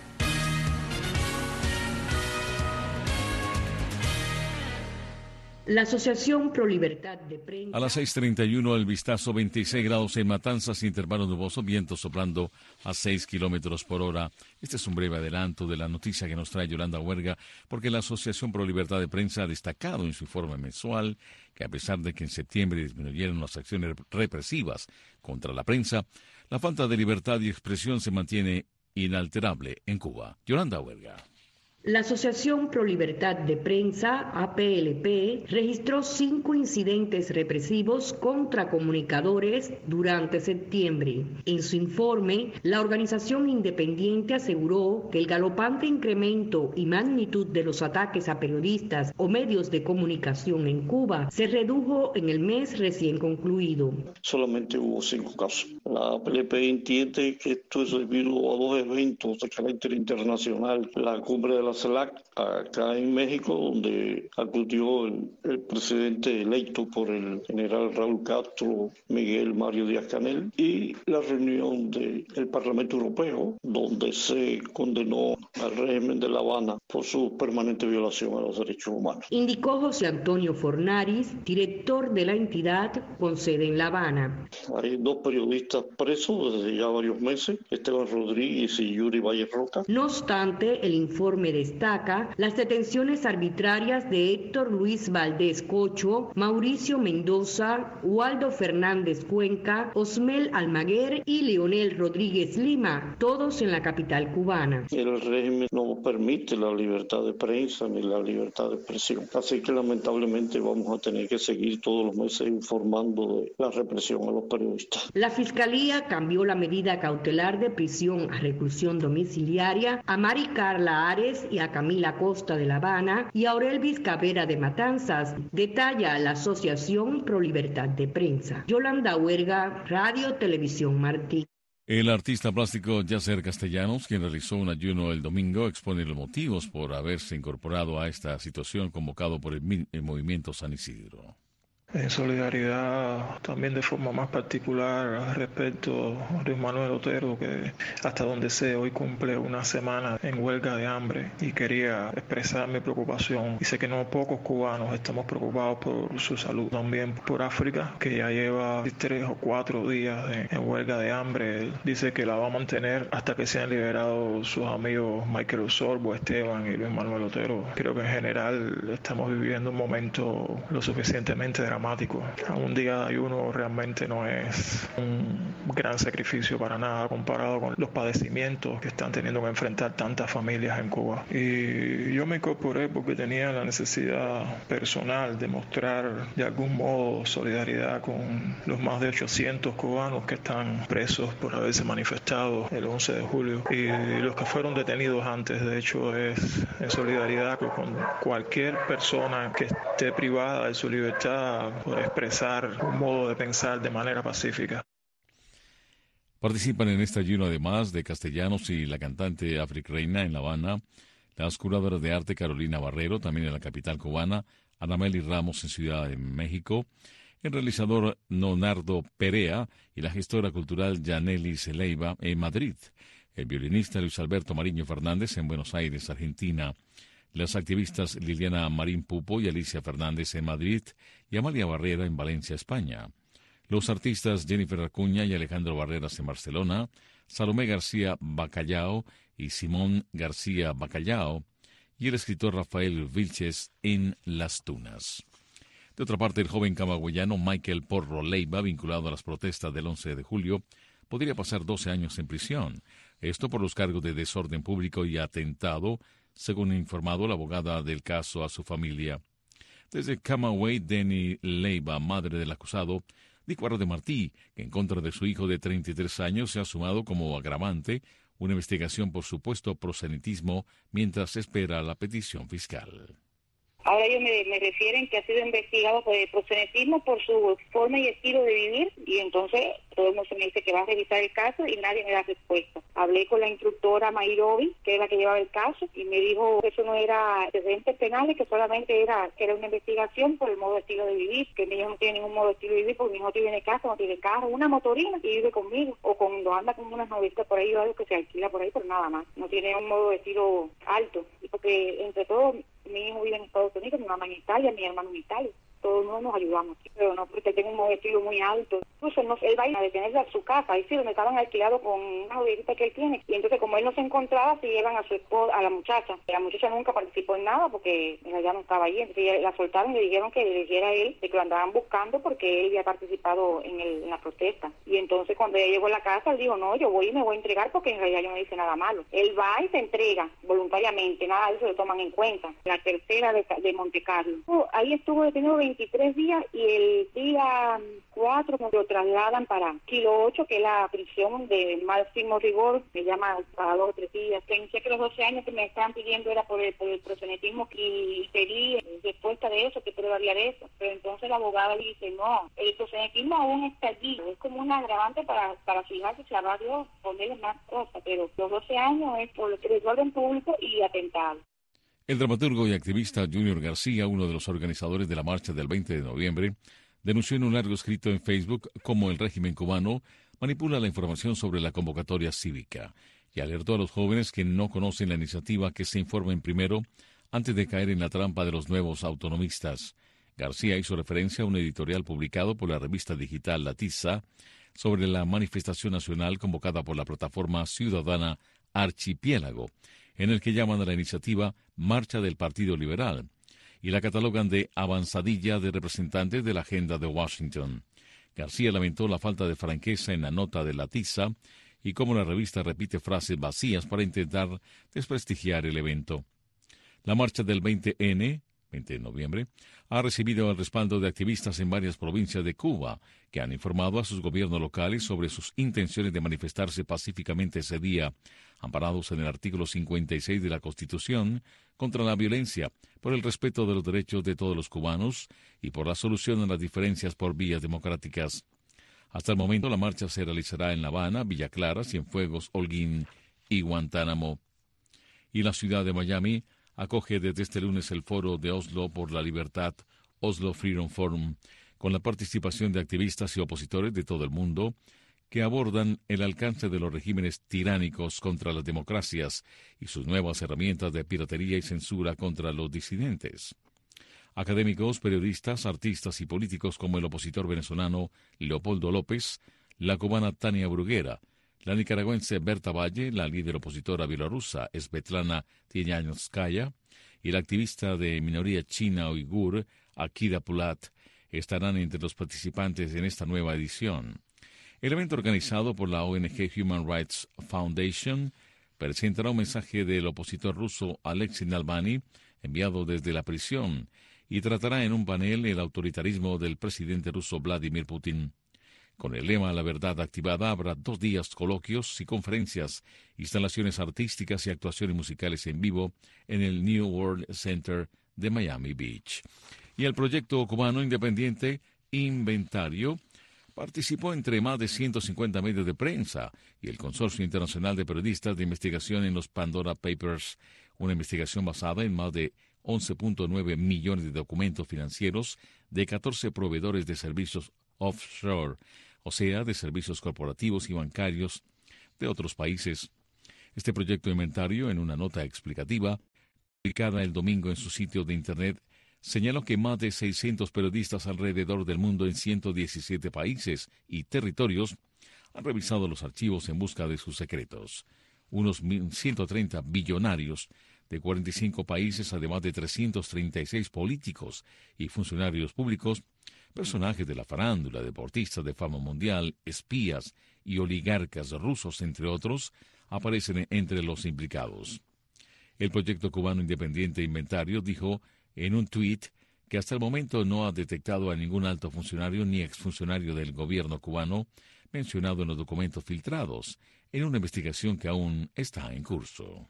La Asociación Pro Libertad de Prensa. A las seis treinta y uno el vistazo, veintiséis grados en Matanzas, intervalo nuboso, viento soplando a seis kilómetros por hora. Este es un breve adelanto de la noticia que nos trae Yolanda Huerga, porque la Asociación Pro Libertad de Prensa ha destacado en su informe mensual que a pesar de que en septiembre disminuyeron las acciones represivas contra la prensa, la falta de libertad y expresión se mantiene inalterable en Cuba. Yolanda Huerga. La Asociación Pro Libertad de Prensa, A P L P, registró cinco incidentes represivos contra comunicadores durante septiembre. En su informe, la organización independiente aseguró que el galopante incremento y magnitud de los ataques a periodistas o medios de comunicación en Cuba se redujo en el mes recién concluido. Solamente hubo cinco casos. La A P L P entiende que esto es debido a dos eventos de carácter internacional. La cumbre de la CELAC acá en México, donde acudió el, el presidente electo por el general Raúl Castro, Miguel Mario Díaz-Canel, y la reunión del Parlamento Europeo, donde se condenó al régimen de La Habana por su permanente violación a los derechos humanos. Indicó José Antonio Fornaris, director de la entidad con sede en La Habana. Hay dos periodistas presos desde ya varios meses, Esteban Rodríguez y Yuri Valle Roca. No obstante, el informe destaca las detenciones arbitrarias de Héctor Luis Valdés Cocho, Mauricio Mendoza, Waldo Fernández Cuenca, Osmel Almaguer y Leonel Rodríguez Lima, todos en la capital cubana. El régimen no permite la libertad de prensa ni la libertad de expresión, así que lamentablemente vamos a tener que seguir todos los meses informando de la represión a los periodistas. La Fiscalía cambió la medida cautelar de prisión a reclusión domiciliaria a Mari Carla Ares y a Camila Costa de La Habana y a Aurelvis Cabrera de Matanzas, detalla la Asociación Pro Libertad de Prensa. Yolanda Huerga, Radio Televisión Martí. El artista plástico Yasser Castellanos, quien realizó un ayuno el domingo, expone los motivos por haberse incorporado a esta situación convocado por el, el movimiento San Isidro. En solidaridad también de forma más particular respecto a Luis Manuel Otero, que hasta donde sé hoy cumple una semana en huelga de hambre, y quería expresar mi preocupación. Y sé que no pocos cubanos estamos preocupados por su salud. También por África, que ya lleva tres o cuatro días en, en huelga de hambre. Él dice que la va a mantener hasta que sean liberados sus amigos Michael Osorbo, Esteban y Luis Manuel Otero. Creo que en general estamos viviendo un momento lo suficientemente dramático. A un día de ayuno realmente no es un gran sacrificio para nada comparado con los padecimientos que están teniendo que enfrentar tantas familias en Cuba. Y yo me incorporé porque tenía la necesidad personal de mostrar de algún modo solidaridad con los más de ochocientos cubanos que están presos por haberse manifestado el once de julio y los que fueron detenidos antes. De hecho, es en solidaridad con cualquier persona que esté privada de su libertad por expresar un modo de pensar de manera pacífica. Participan en este ayuno además de castellanos y la cantante Afric Reina en La Habana, las curadoras de arte Carolina Barrero, también en la capital cubana, Anameli Ramos en Ciudad de México, el realizador Leonardo Perea y la gestora cultural Yanelis Leiva en Madrid, el violinista Luis Alberto Mariño Fernández en Buenos Aires, Argentina, las activistas Liliana Marín Pupo y Alicia Fernández en Madrid y Amalia Barrera en Valencia, España. Los artistas Jennifer Acuña y Alejandro Barreras en Barcelona, Salomé García Bacallao y Simón García Bacallao, y el escritor Rafael Vilches en Las Tunas. De otra parte, el joven camagüeyano Michael Porro Leiva, vinculado a las protestas del once de julio, podría pasar doce años en prisión. Esto por los cargos de desorden público y atentado, según ha informado la abogada del caso a su familia. Desde Camagüey, Denny Leiva, madre del acusado, dijo a Radio Martí que en contra de su hijo de treinta y tres años se ha sumado como agravante una investigación por supuesto proselitismo mientras espera la petición fiscal. Ahora ellos me, me refieren que ha sido investigado por el proselitismo por su forma y estilo de vivir, y entonces todo el mundo me dice que va a revisar el caso y nadie me da respuesta. Hablé con la instructora Mayrovi, que es la que llevaba el caso, y me dijo que eso no era antecedentes penales, que solamente era, que era una investigación por el modo de estilo de vivir, que mi hijo no tiene ningún modo de estilo de vivir porque mi hijo tiene casa, no tiene carro, una motorina y vive conmigo, o cuando anda con unas novitas por ahí o algo que se alquila por ahí, pero nada más. No tiene un modo de estilo alto, porque entre todos mi hijo vive en Estados Unidos, mi mamá en Italia, mi hermano en Italia. Todos no nos ayudamos, pero no porque tengo un estilo muy alto. Incluso no, él va a detenerse a su casa, ahí sí, donde estaban alquilados con una joderita que él tiene. Y entonces, como él no se encontraba, se llevan a su esposa, a la muchacha. La muchacha nunca participó en nada porque ella no estaba allí. Entonces la soltaron y le dijeron que le dijera a él de que lo andaban buscando porque él había participado en, el, en la protesta. Y entonces, cuando ella llegó a la casa, él dijo, no, yo voy y me voy a entregar porque en realidad yo no hice nada malo. Él va y se entrega voluntariamente, nada de eso lo toman en cuenta. La tercera de, de Monte Carlo. Ahí estuvo detenido veintitrés días y el día cuatro lo trasladan para Kilo ocho, que es la prisión de máximo rigor, me llama a dos o tres días. Pensé que los doce años que me estaban pidiendo era por el, por el proselitismo y pedí respuesta de eso, que probaría de eso. Pero entonces la abogada dice, no, el proselitismo aún está allí, es como un agravante para, para fijarse si habrá Dios, ponerle más cosas, pero los doce años es por el desorden público y atentado. El dramaturgo y activista Junior García, uno de los organizadores de la marcha del veinte de noviembre, denunció en un largo escrito en Facebook cómo el régimen cubano manipula la información sobre la convocatoria cívica y alertó a los jóvenes que no conocen la iniciativa que se informen primero antes de caer en la trampa de los nuevos autonomistas. García hizo referencia a un editorial publicado por la revista digital La Tiza sobre la manifestación nacional convocada por la plataforma ciudadana Archipiélago, en el que llaman a la iniciativa Marcha del Partido Liberal, y la catalogan de avanzadilla de representantes de la agenda de Washington. García lamentó la falta de franqueza en la nota de La Tiza y cómo la revista repite frases vacías para intentar desprestigiar el evento. La marcha del veinte ene, veinte de noviembre, ha recibido el respaldo de activistas en varias provincias de Cuba, que han informado a sus gobiernos locales sobre sus intenciones de manifestarse pacíficamente ese día, amparados en el artículo cincuenta y seis de la Constitución, contra la violencia, por el respeto de los derechos de todos los cubanos y por la solución a las diferencias por vías democráticas. Hasta el momento, la marcha se realizará en La Habana, Villa Clara, Cienfuegos, Holguín y Guantánamo. Y la ciudad de Miami acoge desde este lunes el foro de Oslo por la Libertad, Oslo Freedom Forum, con la participación de activistas y opositores de todo el mundo que abordan el alcance de los regímenes tiránicos contra las democracias y sus nuevas herramientas de piratería y censura contra los disidentes. Académicos, periodistas, artistas y políticos como el opositor venezolano Leopoldo López, la cubana Tania Bruguera, la nicaragüense Berta Valle, la líder opositora bielorrusa Svetlana Tiañanskaya y la activista de minoría china uigur Akida Pulat estarán entre los participantes en esta nueva edición. El evento, organizado por la O N G Human Rights Foundation, presentará un mensaje del opositor ruso Alexei Navalny, enviado desde la prisión, y tratará en un panel el autoritarismo del presidente ruso Vladimir Putin. Con el lema La Verdad Activada habrá dos días coloquios y conferencias, instalaciones artísticas y actuaciones musicales en vivo en el New World Center de Miami Beach. Y el proyecto cubano independiente Inventario participó entre más de ciento cincuenta medios de prensa y el Consorcio Internacional de Periodistas de Investigación en los Pandora Papers, una investigación basada en más de once punto nueve millones de documentos financieros de catorce proveedores de servicios offshore, o sea, de servicios corporativos y bancarios de otros países. Este proyecto de inventario, en una nota explicativa, publicada el domingo en su sitio de Internet, señaló que más de seiscientos periodistas alrededor del mundo en ciento diecisiete países y territorios han revisado los archivos en busca de sus secretos. Unos ciento treinta billonarios de cuarenta y cinco países, además de trescientos treinta y seis políticos y funcionarios públicos, personajes de la farándula, deportistas de fama mundial, espías y oligarcas rusos, entre otros, aparecen entre los implicados. El proyecto cubano independiente Inventario dijo en un tuit que hasta el momento no ha detectado a ningún alto funcionario ni exfuncionario del gobierno cubano mencionado en los documentos filtrados, en una investigación que aún está en curso.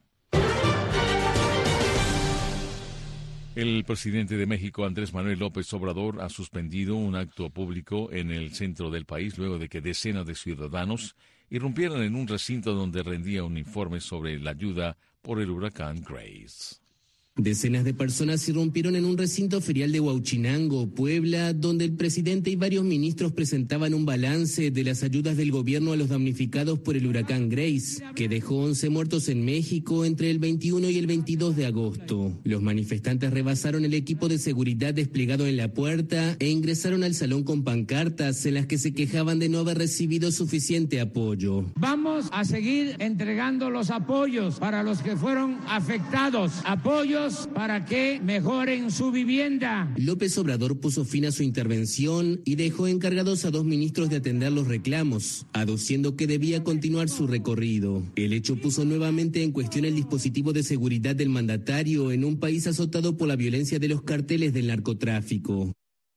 El presidente de México, Andrés Manuel López Obrador, ha suspendido un acto público en el centro del país luego de que decenas de ciudadanos irrumpieran en un recinto donde rendía un informe sobre la ayuda por el huracán Grace. Decenas de personas irrumpieron en un recinto ferial de Huauchinango, Puebla, donde el presidente y varios ministros presentaban un balance de las ayudas del gobierno a los damnificados por el huracán Grace, que dejó once muertos en México entre el veintiuno y el veintidós de agosto. Los manifestantes rebasaron el equipo de seguridad desplegado en la puerta e ingresaron al salón con pancartas en las que se quejaban de no haber recibido suficiente apoyo. Vamos a seguir entregando los apoyos para los que fueron afectados, apoyos para que mejoren su vivienda. López Obrador puso fin a su intervención y dejó encargados a dos ministros de atender los reclamos, aduciendo que debía continuar su recorrido. El hecho puso nuevamente en cuestión el dispositivo de seguridad del mandatario en un país azotado por la violencia de los carteles del narcotráfico.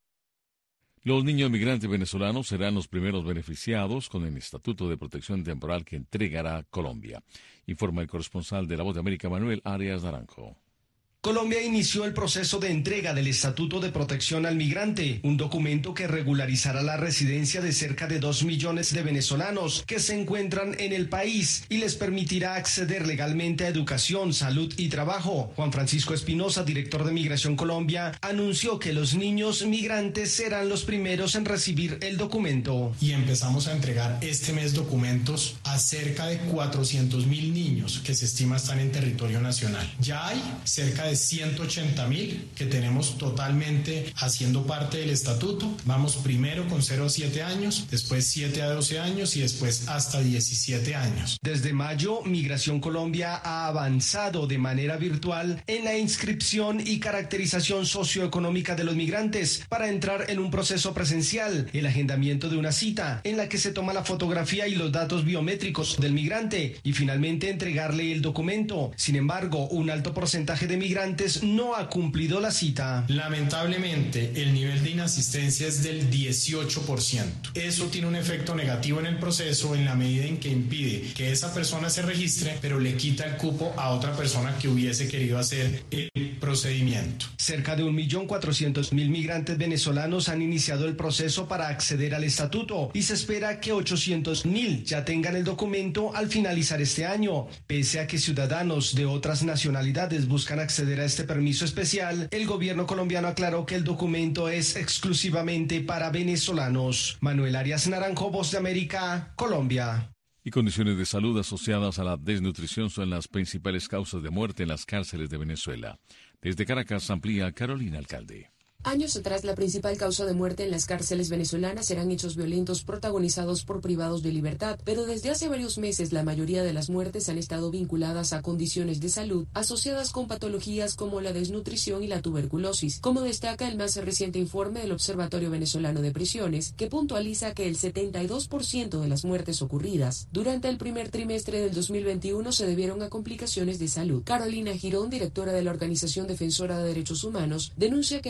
Los niños migrantes venezolanos serán los primeros beneficiados con el Estatuto de Protección Temporal que entregará Colombia, informa el corresponsal de La Voz de América, Manuel Arias Naranjo. Colombia inició el proceso de entrega del Estatuto de Protección al Migrante, un documento que regularizará la residencia de cerca de dos millones de venezolanos que se encuentran en el país y les permitirá acceder legalmente a educación, salud y trabajo. Juan Francisco Espinosa, director de Migración Colombia, anunció que los niños migrantes serán los primeros en recibir el documento. Y empezamos a entregar este mes documentos a cerca de cuatrocientos mil niños que se estima están en territorio nacional. Ya hay cerca de de ciento ochenta mil que tenemos totalmente haciendo parte del estatuto. Vamos primero con cero a siete años, después siete a doce años y después hasta diecisiete años. Desde mayo, Migración Colombia ha avanzado de manera virtual en la inscripción y caracterización socioeconómica de los migrantes para entrar en un proceso presencial, el agendamiento de una cita en la que se toma la fotografía y los datos biométricos del migrante y finalmente entregarle el documento. Sin embargo, un alto porcentaje de migrantes no ha cumplido la cita. Lamentablemente, el nivel de inasistencia es del dieciocho por ciento. Eso tiene un efecto negativo en el proceso en la medida en que impide que esa persona se registre, pero le quita el cupo a otra persona que hubiese querido hacer el procedimiento. Cerca de un millón cuatrocientos mil migrantes venezolanos han iniciado el proceso para acceder al estatuto y se espera que ochocientos mil ya tengan el documento al finalizar este año. Pese a que ciudadanos de otras nacionalidades buscan acceder a este permiso especial, el gobierno colombiano aclaró que el documento es exclusivamente para venezolanos. Manuel Arias Naranjo, Voz de América, Colombia. Y condiciones de salud asociadas a la desnutrición son las principales causas de muerte en las cárceles de Venezuela. Desde Caracas amplía Carolina Alcalde. Años atrás, la principal causa de muerte en las cárceles venezolanas eran hechos violentos protagonizados por privados de libertad, pero desde hace varios meses la mayoría de las muertes han estado vinculadas a condiciones de salud asociadas con patologías como la desnutrición y la tuberculosis, como destaca el más reciente informe del Observatorio Venezolano de Prisiones, que puntualiza que el setenta y dos por ciento de las muertes ocurridas durante el primer trimestre del dos mil veintiuno se debieron a complicaciones de salud. Carolina Girón, directora de la Organización Defensora de Derechos Humanos, denuncia que el Estado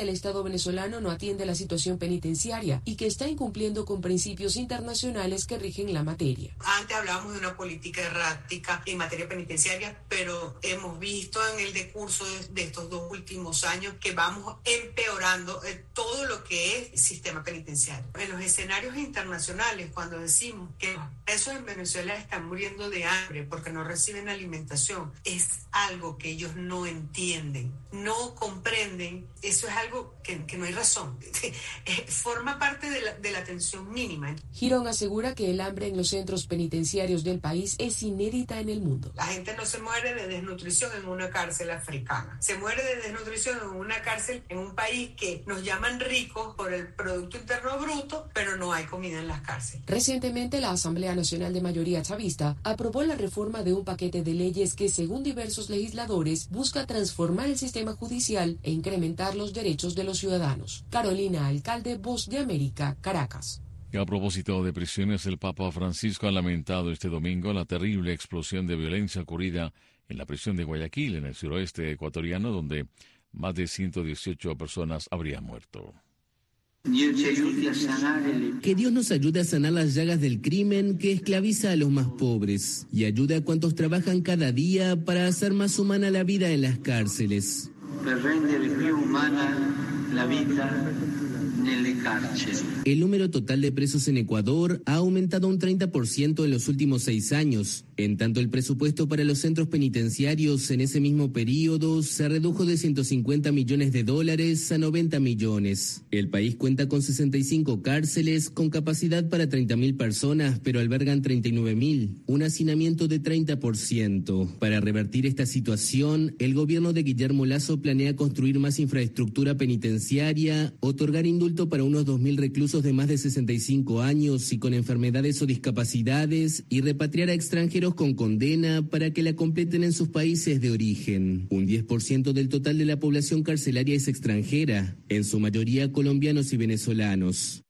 venezolano no atiende la situación penitenciaria y que está incumpliendo con principios internacionales que rigen la materia. Antes hablábamos de una política errática en materia penitenciaria, pero hemos visto en el decurso de, de estos dos últimos años que vamos empeorando eh, todo lo que es el sistema penitenciario. En los escenarios internacionales, cuando decimos que los presos en Venezuela están muriendo de hambre porque no reciben alimentación, es algo que ellos no entienden, no comprenden. Eso es algo que, que no hay razón. Forma parte de la, de la atención mínima. Girón asegura que el hambre en los centros penitenciarios del país es inédita en el mundo. La gente no se muere de desnutrición en una cárcel africana. Se muere de desnutrición en una cárcel en un país que nos llaman ricos por el Producto Interno Bruto, pero no hay comida en las cárceles. Recientemente, la Asamblea Nacional de Mayoría Chavista aprobó la reforma de un paquete de leyes que, según diversos legisladores, busca transformar el sistema judicial e incrementar los derechos de los ciudadanos. Carolina Alcalde, Voz de América, Caracas. Y a propósito de prisiones, el Papa Francisco ha lamentado este domingo la terrible explosión de violencia ocurrida en la prisión de Guayaquil, en el suroeste ecuatoriano, donde más de ciento dieciocho personas habrían muerto. Que Dios nos ayude a sanar las llagas del crimen que esclaviza a los más pobres y ayude a cuantos trabajan cada día para hacer más humana la vida en las cárceles. Per rendere più umana la vita nelle carceri. El número total de presos en Ecuador ha aumentado un treinta por ciento en los últimos seis años. En tanto, el presupuesto para los centros penitenciarios en ese mismo periodo se redujo de ciento cincuenta millones de dólares a noventa millones. El país cuenta con sesenta y cinco cárceles con capacidad para treinta mil personas, pero albergan treinta y nueve mil, un hacinamiento de treinta por ciento. Para revertir esta situación, el gobierno de Guillermo Lasso planea construir más infraestructura penitenciaria, otorgar indulto para unos dos mil reclusos de más de sesenta y cinco años y con enfermedades o discapacidades y repatriar a extranjeros con condena para que la completen en sus países de origen. Un diez por ciento del total de la población carcelaria es extranjera, en su mayoría colombianos y venezolanos.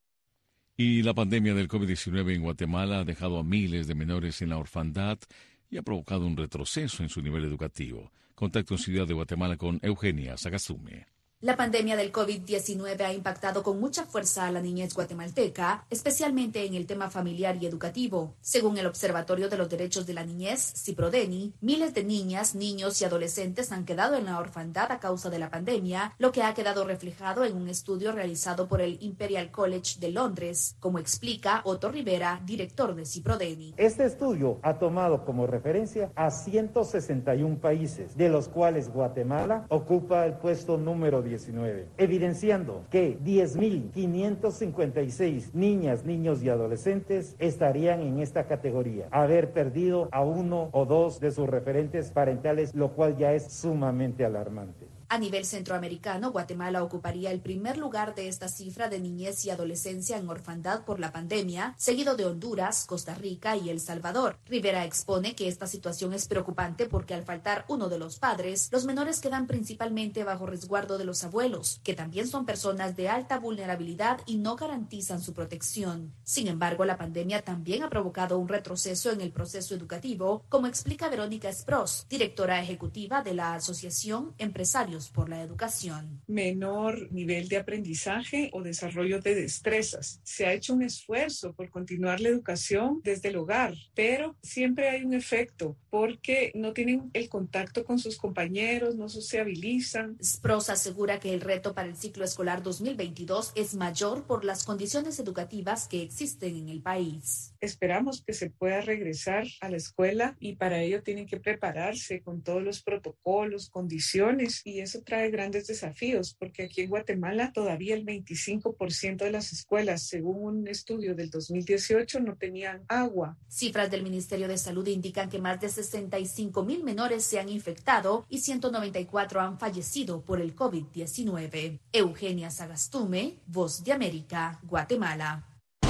Y la pandemia del COVID diecinueve en Guatemala ha dejado a miles de menores en la orfandad y ha provocado un retroceso en su nivel educativo. Contacto en Ciudad de Guatemala con Eugenia Sagastume. La pandemia del COVID diecinueve ha impactado con mucha fuerza a la niñez guatemalteca, especialmente en el tema familiar y educativo. Según el Observatorio de los Derechos de la Niñez, CIPRODENI, miles de niñas, niños y adolescentes han quedado en la orfandad a causa de la pandemia, lo que ha quedado reflejado en un estudio realizado por el Imperial College de Londres, como explica Otto Rivera, director de CIPRODENI. Este estudio ha tomado como referencia a ciento sesenta y uno países, de los cuales Guatemala ocupa el puesto número diecinueve, evidenciando que diez mil quinientos cincuenta y seis niñas, niños y adolescentes estarían en esta categoría, haber perdido a uno o dos de sus referentes parentales, lo cual ya es sumamente alarmante. A nivel centroamericano, Guatemala ocuparía el primer lugar de esta cifra de niñez y adolescencia en orfandad por la pandemia, seguido de Honduras, Costa Rica y El Salvador. Rivera expone que esta situación es preocupante porque al faltar uno de los padres, los menores quedan principalmente bajo resguardo de los abuelos, que también son personas de alta vulnerabilidad y no garantizan su protección. Sin embargo, la pandemia también ha provocado un retroceso en el proceso educativo, como explica Verónica Spross, directora ejecutiva de la Asociación Empresarios por la Educación. Menor nivel de aprendizaje o desarrollo de destrezas. Se ha hecho un esfuerzo por continuar la educación desde el hogar, pero siempre hay un efecto porque no tienen el contacto con sus compañeros, no sociabilizan. Spross asegura que el reto para el ciclo escolar dos mil veintidós es mayor por las condiciones educativas que existen en el país. Esperamos que se pueda regresar a la escuela y para ello tienen que prepararse con todos los protocolos, condiciones, y eso trae grandes desafíos porque aquí en Guatemala todavía el veinticinco por ciento de las escuelas, según un estudio del dos mil dieciocho, no tenían agua. Cifras del Ministerio de Salud indican que más de sesenta y cinco mil menores se han infectado y ciento noventa y cuatro han fallecido por el COVID diecinueve. Eugenia Sagastume, Voz de América, Guatemala.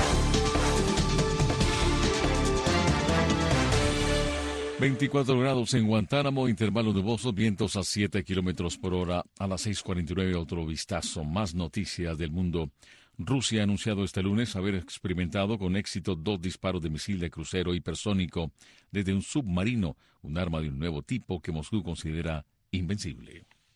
veinticuatro grados en Guantánamo, intervalo nuboso, vientos a siete kilómetros por hora. A las seis cuarenta y nueve, otro vistazo. Más noticias del mundo. Rusia ha anunciado este lunes haber experimentado con éxito dos disparos de misil de crucero hipersónico desde un submarino, un arma de un nuevo tipo que Moscú considera invencible.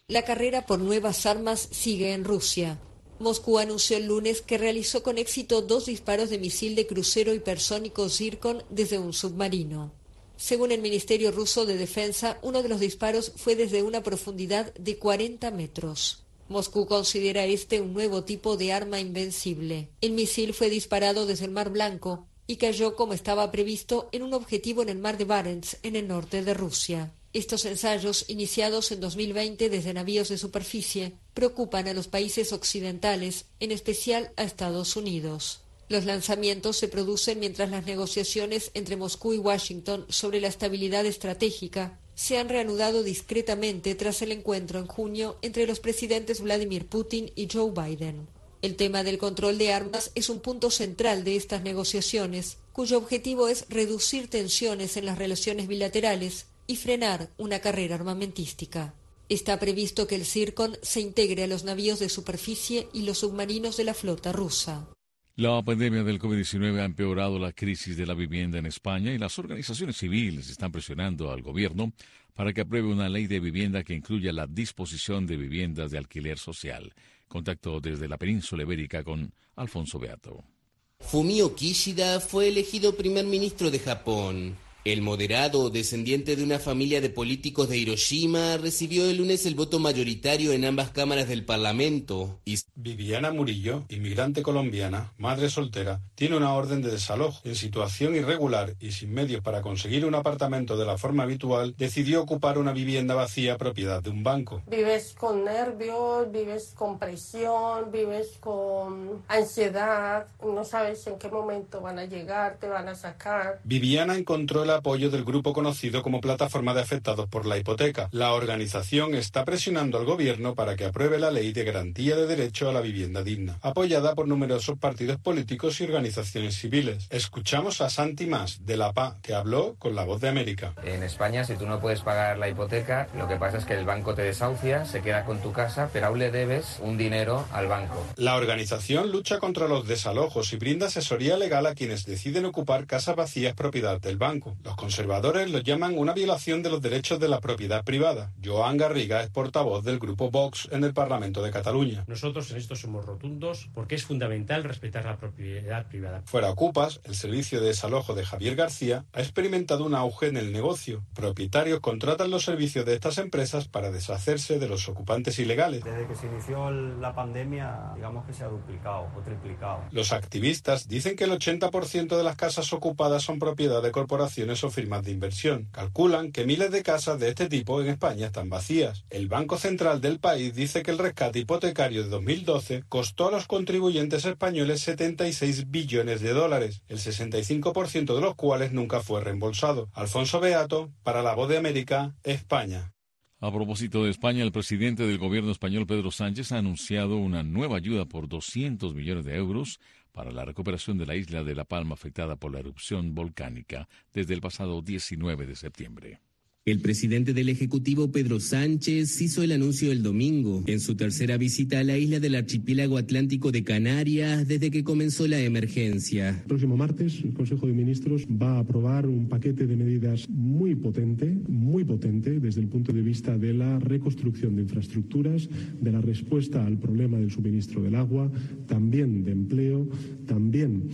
La carrera por nuevas armas sigue en Rusia. Moscú anunció el lunes que realizó con éxito dos disparos de misil de crucero hipersónico Zircon desde un submarino. Según el Ministerio Ruso de Defensa, uno de los disparos fue desde una profundidad de cuarenta metros. Moscú considera este un nuevo tipo de arma invencible. El misil fue disparado desde el Mar Blanco y cayó como estaba previsto en un objetivo en el Mar de Barents, en el norte de Rusia. Estos ensayos, iniciados en dos mil veinte desde navíos de superficie, preocupan a los países occidentales, en especial a Estados Unidos. Los lanzamientos se producen mientras las negociaciones entre Moscú y Washington sobre la estabilidad estratégica se han reanudado discretamente tras el encuentro en junio entre los presidentes Vladimir Putin y Joe Biden. El tema del control de armas es un punto central de estas negociaciones, cuyo objetivo es reducir tensiones en las relaciones bilaterales y frenar una carrera armamentística. Está previsto que el Zircon se integre a los navíos de superficie y los submarinos de la flota rusa. La pandemia del COVID diecinueve ha empeorado la crisis de la vivienda en España y las organizaciones civiles están presionando al gobierno para que apruebe una ley de vivienda que incluya la disposición de viviendas de alquiler social. Contacto desde la península ibérica con Alfonso Beato. Fumio Kishida fue elegido primer ministro de Japón. El moderado, descendiente de una familia de políticos de Hiroshima, recibió el lunes el voto mayoritario en ambas cámaras del Parlamento. Y... Viviana Murillo, inmigrante colombiana, madre soltera, tiene una orden de desalojo. En situación irregular y sin medios para conseguir un apartamento de la forma habitual, decidió ocupar una vivienda vacía propiedad de un banco. Vives con nervios, vives con presión, vives con ansiedad, no sabes en qué momento van a llegar, te van a sacar. Viviana encontró la apoyo del grupo conocido como Plataforma de Afectados por la Hipoteca. La organización está presionando al gobierno para que apruebe la ley de garantía de derecho a la vivienda digna, apoyada por numerosos partidos políticos y organizaciones civiles. Escuchamos a Santi Mas, de la P A, que habló con La Voz de América. En España, si tú no puedes pagar la hipoteca, lo que pasa es que el banco te desahucia, se queda con tu casa, pero aún le debes un dinero al banco. La organización lucha contra los desalojos y brinda asesoría legal a quienes deciden ocupar casas vacías propiedad del banco. Los conservadores lo llaman una violación de los derechos de la propiedad privada. Joan Garriga es portavoz del grupo Vox en el Parlamento de Cataluña. Nosotros en esto somos rotundos porque es fundamental respetar la propiedad privada. Fuera Ocupas, el servicio de desalojo de Javier García, ha experimentado un auge en el negocio. Propietarios contratan los servicios de estas empresas para deshacerse de los ocupantes ilegales. Desde que se inició la pandemia, digamos que se ha duplicado o triplicado. Los activistas dicen que el ochenta por ciento de las casas ocupadas son propiedad de corporaciones o firmas de inversión. Calculan que miles de casas de este tipo en España están vacías. El Banco Central del país dice que el rescate hipotecario de dos mil doce costó a los contribuyentes españoles setenta y seis billones de dólares, el sesenta y cinco por ciento de los cuales nunca fue reembolsado. Alfonso Beato, para La Voz de América, España. A propósito de España, el presidente del gobierno español, Pedro Sánchez, ha anunciado una nueva ayuda por doscientos millones de euros para la recuperación de la isla de La Palma afectada por la erupción volcánica desde el pasado diecinueve de septiembre. El presidente del Ejecutivo, Pedro Sánchez, hizo el anuncio el domingo en su tercera visita a la isla del archipiélago atlántico de Canarias desde que comenzó la emergencia. El próximo martes, el Consejo de Ministros va a aprobar un paquete de medidas muy potente, muy potente desde el punto de vista de la reconstrucción de infraestructuras, de la respuesta al problema del suministro del agua, también de empleo, también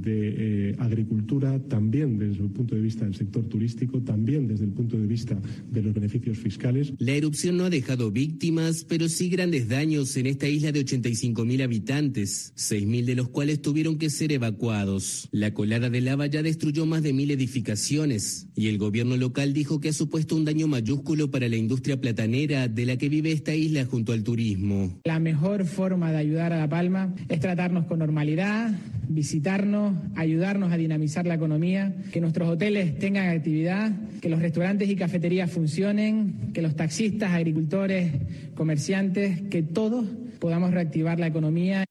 de eh, agricultura, también desde el punto de vista del sector turístico, también desde el punto de vista de los beneficios fiscales. La erupción no ha dejado víctimas, pero sí grandes daños en esta isla de ochenta y cinco mil habitantes, seis mil de los cuales tuvieron que ser evacuados. La colada de lava ya destruyó más de mil edificaciones y el gobierno local dijo que ha supuesto un daño mayúsculo para la industria platanera de la que vive esta isla junto al turismo. La mejor forma de ayudar a La Palma es tratarnos con normalidad, visitarnos, ayudarnos a dinamizar la economía, que nuestros hoteles tengan actividad, que los restaurantes y cafeterías funcionen, que los taxistas, agricultores, comerciantes, que todos podamos reactivar la economía.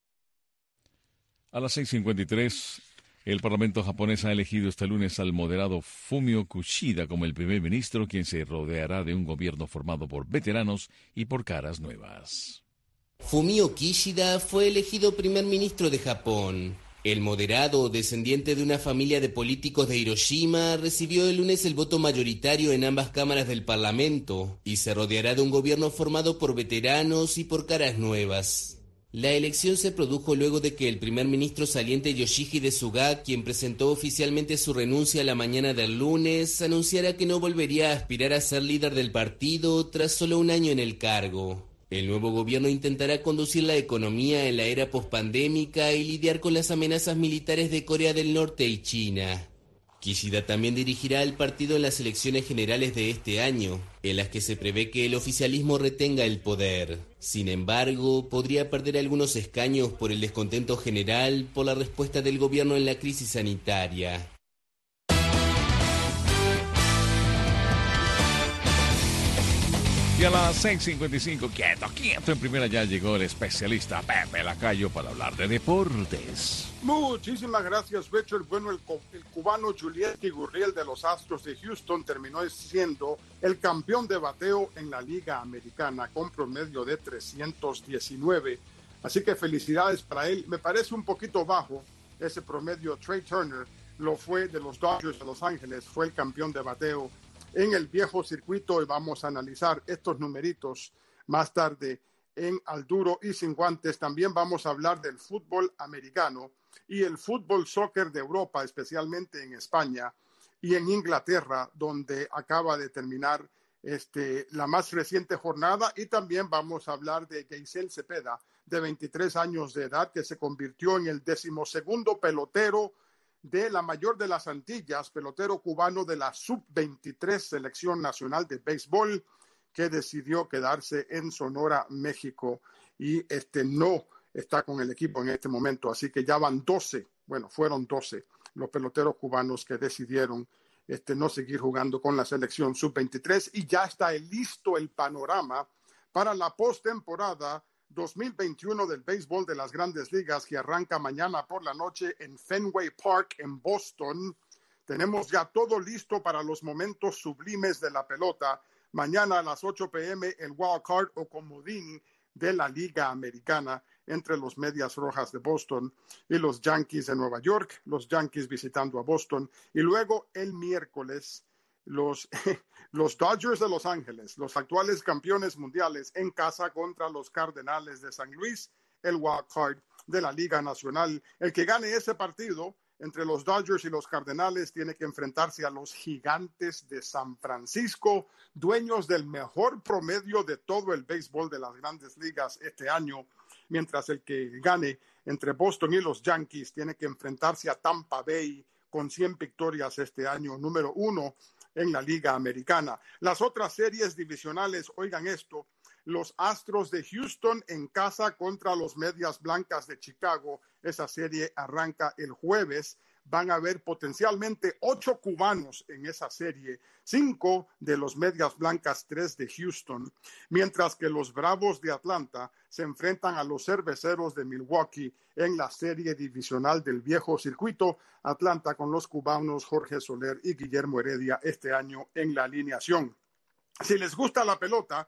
A las seis cincuenta y tres, el Parlamento japonés ha elegido este lunes al moderado Fumio Kishida como el primer ministro, quien se rodeará de un gobierno formado por veteranos y por caras nuevas. Fumio Kishida fue elegido primer ministro de Japón. El moderado, descendiente de una familia de políticos de Hiroshima, recibió el lunes el voto mayoritario en ambas cámaras del Parlamento y se rodeará de un gobierno formado por veteranos y por caras nuevas. La elección se produjo luego de que el primer ministro saliente Yoshihide Suga, quien presentó oficialmente su renuncia la mañana del lunes, anunciara que no volvería a aspirar a ser líder del partido tras solo un año en el cargo. El nuevo gobierno intentará conducir la economía en la era pospandémica y lidiar con las amenazas militares de Corea del Norte y China. Kishida también dirigirá el partido en las elecciones generales de este año, en las que se prevé que el oficialismo retenga el poder. Sin embargo, podría perder algunos escaños por el descontento general por la respuesta del gobierno en la crisis sanitaria. Y a las seis cincuenta y cinco, quieto, quieto, en primera ya llegó el especialista Pepe Lacayo para hablar de deportes. Muchísimas gracias, Richard. Bueno, el, el cubano Julieti Gurriel de los Astros de Houston terminó siendo el campeón de bateo en la Liga Americana con promedio de trescientos diecinueve. Así que felicidades para él. Me parece un poquito bajo ese promedio. Trey Turner lo fue de los Dodgers de Los Ángeles, fue el campeón de bateo en el viejo circuito, y vamos a analizar estos numeritos más tarde en Al Duro y Sin Guantes. También vamos a hablar del fútbol americano y el fútbol soccer de Europa, especialmente en España y en Inglaterra, donde acaba de terminar este, la más reciente jornada. Y también vamos a hablar de Geisel Cepeda, de veintitrés años de edad, que se convirtió en el decimosegundo pelotero de la mayor de las Antillas, pelotero cubano de la sub veintitrés Selección Nacional de Béisbol, que decidió quedarse en Sonora, México, y este no está con el equipo en este momento. Así que ya van doce, bueno, fueron doce los peloteros cubanos que decidieron este, no seguir jugando con la selección sub veintitrés, y ya está listo el panorama para la postemporada dos mil veintiuno del béisbol de las Grandes Ligas, que arranca mañana por la noche en Fenway Park en Boston. Tenemos ya todo listo para los momentos sublimes de la pelota. Mañana a las ocho p m el wild card o comodín de la Liga Americana entre los Medias Rojas de Boston y los Yankees de Nueva York, los Yankees visitando a Boston. Y luego el miércoles Los, los Dodgers de Los Ángeles, los actuales campeones mundiales, en casa contra los Cardenales de San Luis, el wild card de la Liga Nacional. El que gane ese partido entre los Dodgers y los Cardenales tiene que enfrentarse a los Gigantes de San Francisco, dueños del mejor promedio de todo el béisbol de las Grandes Ligas este año, mientras el que gane entre Boston y los Yankees tiene que enfrentarse a Tampa Bay, con cien victorias este año, número uno en la Liga Americana. Las otras series divisionales, oigan esto: los Astros de Houston en casa contra los Medias Blancas de Chicago. Esa serie arranca el jueves. Van a haber potencialmente ocho cubanos en esa serie, cinco de los Medias Blancas, tres de Houston, mientras que los Bravos de Atlanta se enfrentan a los Cerveceros de Milwaukee en la serie divisional del viejo circuito. Atlanta con los cubanos Jorge Soler y Guillermo Heredia este año en la alineación. Si les gusta la pelota,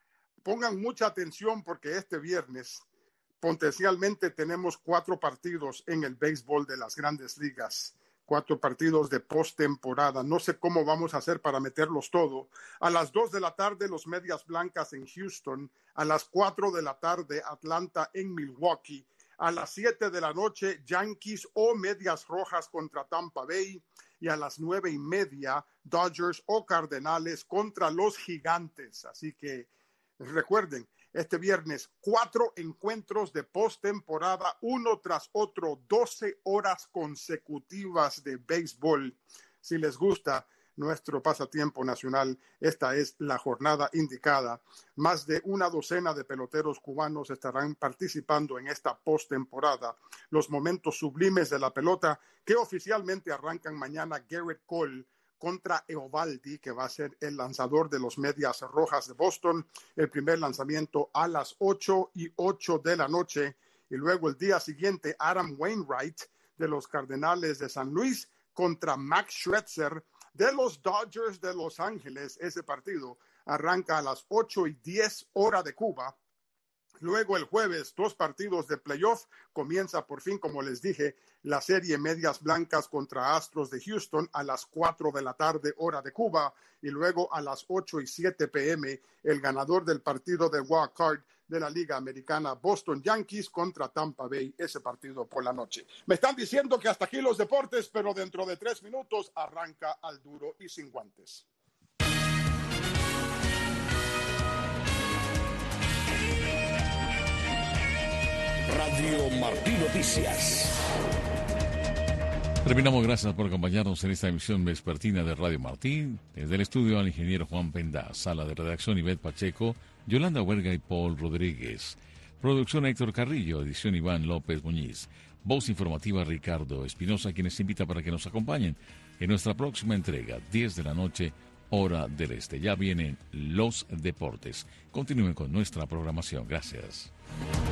pongan mucha atención, porque este viernes potencialmente tenemos cuatro partidos en el béisbol de las Grandes Ligas, cuatro partidos de postemporada. No sé cómo vamos a hacer para meterlos todos. A las dos de la tarde, los Medias Blancas en Houston. A las cuatro de la tarde, Atlanta en Milwaukee. A las siete de la noche, Yankees o Medias Rojas contra Tampa Bay. Y a las nueve y media, Dodgers o Cardenales contra los Gigantes. Así que recuerden, este viernes, cuatro encuentros de postemporada, uno tras otro, doce horas consecutivas de béisbol. Si les gusta nuestro pasatiempo nacional, esta es la jornada indicada. Más de una docena de peloteros cubanos estarán participando en esta postemporada. Los momentos sublimes de la pelota, que oficialmente arrancan mañana: Garrett Cole contra Eovaldi, que va a ser el lanzador de los Medias Rojas de Boston. El primer lanzamiento a las ocho y ocho de la noche. Y luego el día siguiente, Adam Wainwright de los Cardenales de San Luis contra Max Scherzer de los Dodgers de Los Ángeles. Ese partido arranca a las ocho y diez hora de Cuba. Luego el jueves, dos partidos de playoff. Comienza por fin, como les dije, la serie Medias Blancas contra Astros de Houston a las cuatro de la tarde, hora de Cuba. Y luego a las ocho y siete p m el ganador del partido de wild card de la Liga Americana, Boston Yankees contra Tampa Bay, ese partido por la noche. Me están diciendo que hasta aquí los deportes, pero dentro de tres minutos arranca al duro y sin guantes. Radio Martí Noticias. Terminamos, gracias por acompañarnos en esta emisión vespertina de Radio Martí. Desde el estudio al ingeniero Juan Penda, sala de redacción Ivette Pacheco, Yolanda Huerga y Paul Rodríguez. Producción Héctor Carrillo, edición Iván López Muñiz. Voz informativa Ricardo Espinosa, quienes invita para que nos acompañen en nuestra próxima entrega, diez de la noche, hora del este. Ya vienen los deportes. Continúen con nuestra programación. Gracias.